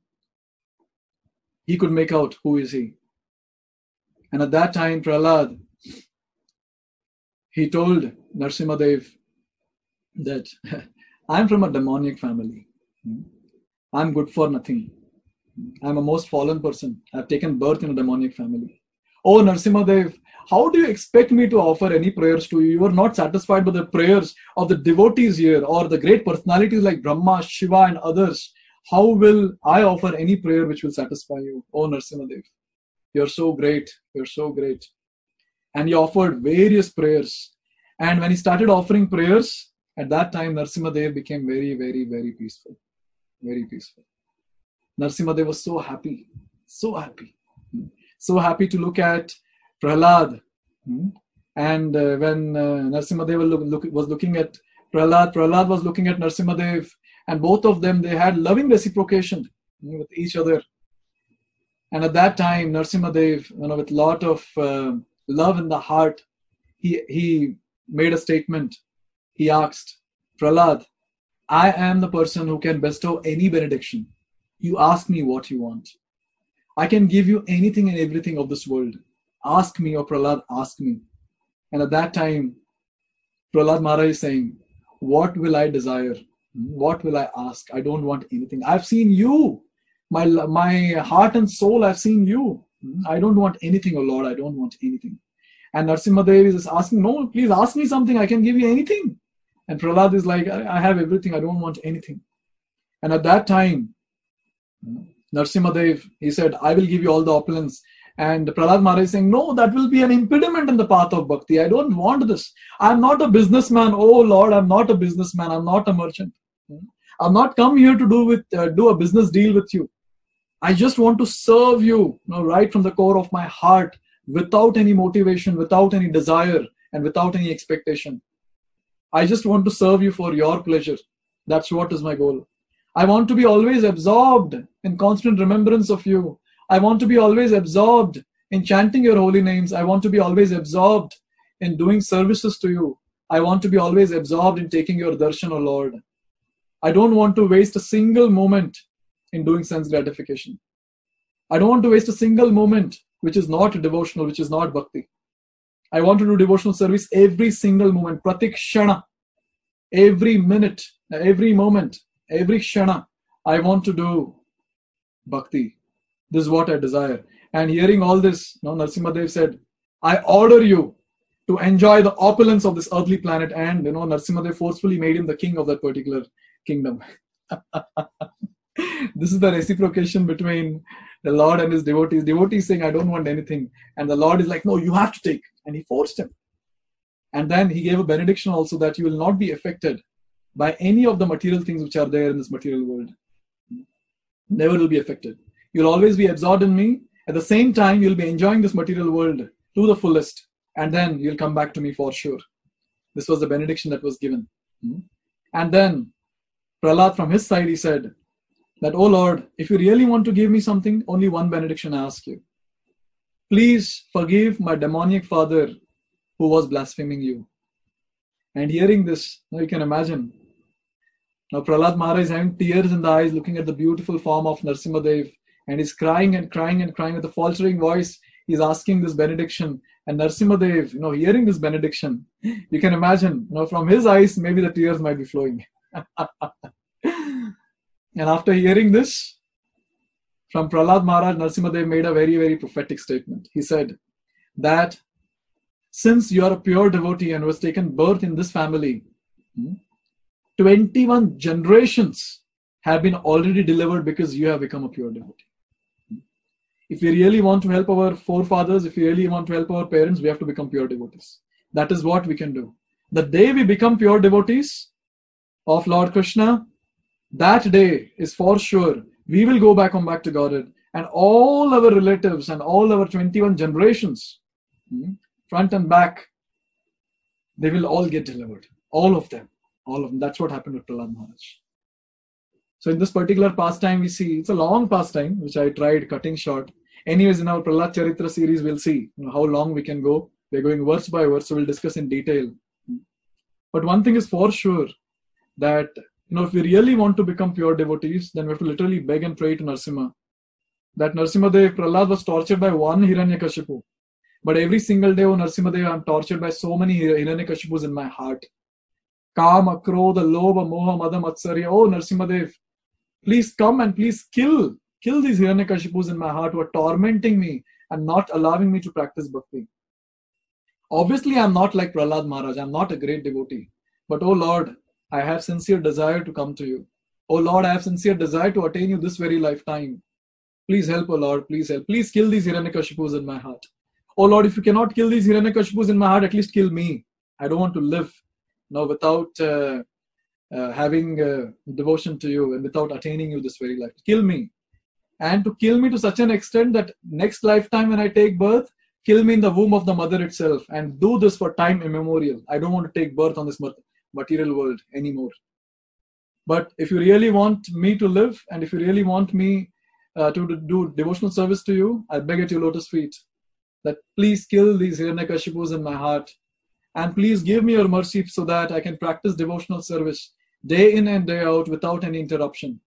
He could make out who is he. And at that time, Prahlad, he told Narsimhadev that I'm from a demoniac family. I'm good for nothing. I'm a most fallen person. I've taken birth in a demoniac family. Oh, Narsimhadev, how do you expect me to offer any prayers to you? You are not satisfied with the prayers of the devotees here or the great personalities like Brahma, Shiva and others. How will I offer any prayer which will satisfy you? Oh, Narsimhadev, you're so great. You're so great. And he offered various prayers. And when he started offering prayers, at that time, Narsimhadev became very, very, very peaceful. Very peaceful. Narsimhadev was so happy. So happy. So happy to look at Prahlad. And when Narsimhadev was looking at Prahlad, Prahlad was looking at Narsimhadev. And both of them, they had loving reciprocation with each other. And at that time, Narsimhadev, with a lot of love in the heart, he made a statement. He asked, Prahlad, I am the person who can bestow any benediction. You ask me what you want. I can give you anything and everything of this world. Ask me, or Prahlad, ask me. And at that time, Prahlad Maharaj is saying, what will I desire? What will I ask? I don't want anything. I've seen you. My heart and soul, I've seen you. I don't want anything, O Lord. I don't want anything. And Narsimhadev is asking, no, please ask me something. I can give you anything. And Prahlad is like, I have everything. I don't want anything. And at that time, Narsimhadev, he said, I will give you all the opulence. And Prahlad Maharaj is saying, no, that will be an impediment in the path of bhakti. I don't want this. I'm not a businessman. Oh Lord, I'm not a businessman. I'm not a merchant. I've not come here to do a business deal with you. I just want to serve you, right from the core of my heart, without any motivation, without any desire, and without any expectation. I just want to serve you for your pleasure. That's what is my goal. I want to be always absorbed in constant remembrance of you. I want to be always absorbed in chanting your holy names. I want to be always absorbed in doing services to you. I want to be always absorbed in taking your darshan, O Lord. I don't want to waste a single moment in doing sense gratification. I don't want to waste a single moment which is not devotional, which is not bhakti. I want to do devotional service every single moment, pratik shana, every minute, every moment, every shana. I want to do bhakti. This is what I desire. And hearing all this, Narsimhadev said, I order you to enjoy the opulence of this earthly planet. And Narsimhadev forcefully made him the king of that particular kingdom. This is the reciprocation between the Lord and his devotees. Devotees saying, I don't want anything. And the Lord is like, no, you have to take. And he forced him. And then he gave a benediction also that you will not be affected by any of the material things which are there in this material world. Never will be affected. You'll always be absorbed in me. At the same time, you'll be enjoying this material world to the fullest. And then you'll come back to me for sure. This was the benediction that was given. And then Prahlad from his side, he said that, oh Lord, if you really want to give me something, only one benediction I ask you. Please forgive my demoniac father who was blaspheming you. And hearing this, now you can imagine. Now Prahlad Maharaj is having tears in the eyes looking at the beautiful form of Narsimhadev. And he's crying and crying and crying with a faltering voice. He's asking this benediction. And Narsimhadev, hearing this benediction, you can imagine, from his eyes, maybe the tears might be flowing. And after hearing this, from Prahlad Maharaj, Narsimhadev made a very, very prophetic statement. He said that since you are a pure devotee and was taken birth in this family, 21 generations have been already delivered because you have become a pure devotee. If we really want to help our forefathers, if we really want to help our parents, we have to become pure devotees. That is what we can do. The day we become pure devotees of Lord Krishna, that day is for sure we will go back to Godhead, and all our relatives and all our 21 generations, front and back, they will all get delivered. All of them. That's what happened with Prahlad Maharaj. So in this particular pastime, we see, it's a long pastime, which I tried cutting short. Anyways, in our Prahlad Charitra series, we'll see how long we can go. We're going verse by verse, so we'll discuss in detail. But one thing is for sure, that if we really want to become pure devotees, then we have to literally beg and pray to Narsimha. That Narsimhadev, Prahlad was tortured by one Hiranyakashipu. But every single day, Narsimhadev, I'm tortured by so many Hiranyakashipus in my heart. Kama, Krodha, Lobha, Moha, Mada, Matsarya. Oh, Narsimhadev, please come and please kill these Hiranyakashipus in my heart who are tormenting me and not allowing me to practice bhakti. Obviously, I'm not like Prahlad Maharaj. I'm not a great devotee. But oh Lord, I have sincere desire to come to you. Oh Lord, I have sincere desire to attain you this very lifetime. Please help, oh Lord, please help. Please kill these Hiranyakashipus in my heart. Oh Lord, if you cannot kill these Hiranyakashipus in my heart, at least kill me. I don't want to live without having devotion to you and without attaining you this very life. Kill me. And to kill me to such an extent that next lifetime when I take birth, kill me in the womb of the mother itself, and do this for time immemorial. I don't want to take birth on this material world anymore. But if you really want me to live, and if you really want me to do devotional service to you, I beg at your lotus feet that please kill these Hiranyakashipus in my heart, and please give me your mercy so that I can practice devotional service day in and day out without any interruption.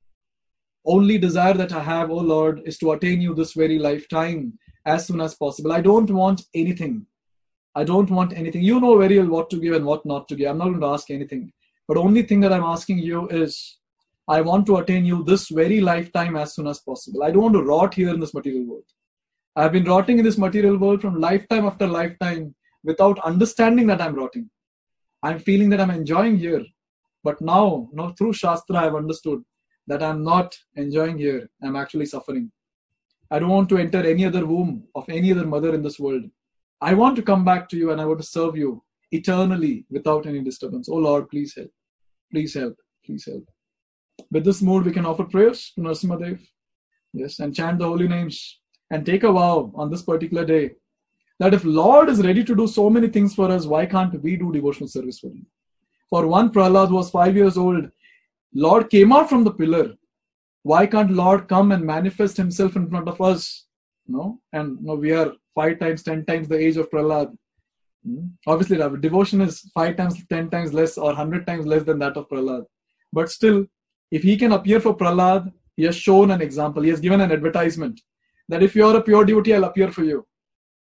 Only desire that I have, O Lord, is to attain you this very lifetime as soon as possible. I don't want anything. I don't want anything. You know very well what to give and what not to give. I'm not going to ask anything. But the only thing that I'm asking you is, I want to attain you this very lifetime as soon as possible. I don't want to rot here in this material world. I've been rotting in this material world from lifetime after lifetime without understanding that I'm rotting. I'm feeling that I'm enjoying here. But now, through Shastra, I've understood that I'm not enjoying here. I'm actually suffering. I don't want to enter any other womb of any other mother in this world. I want to come back to you and I want to serve you eternally without any disturbance. Oh Lord, please help. Please help. Please help. With this mood, we can offer prayers to Narsimhadev. Yes, and chant the holy names and take a vow on this particular day that if Lord is ready to do so many things for us, why can't we do devotional service for him? For one Prahlad who was 5 years old, Lord came out from the pillar. Why can't Lord come and manifest himself in front of us? And we are 5 times, 10 times the age of Prahlad. Obviously, our devotion is 5 times, 10 times less or 100 times less than that of Prahlad. But still, if he can appear for Prahlad, he has shown an example. He has given an advertisement that if you are a pure devotee, I'll appear for you.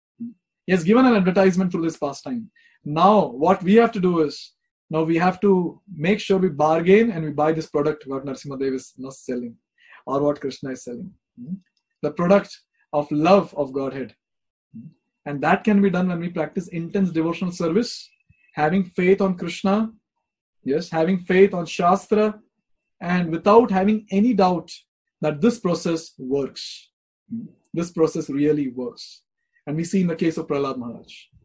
He has given an advertisement through this pastime. Now, what we have to do is, we have to make sure we bargain and we buy this product what Narsimhadev is not selling or what Krishna is selling. The product of love of Godhead. And that can be done when we practice intense devotional service, having faith on Krishna, yes, having faith on Shastra, and without having any doubt that this process works. This process really works. And we see in the case of Prahlad Maharaj.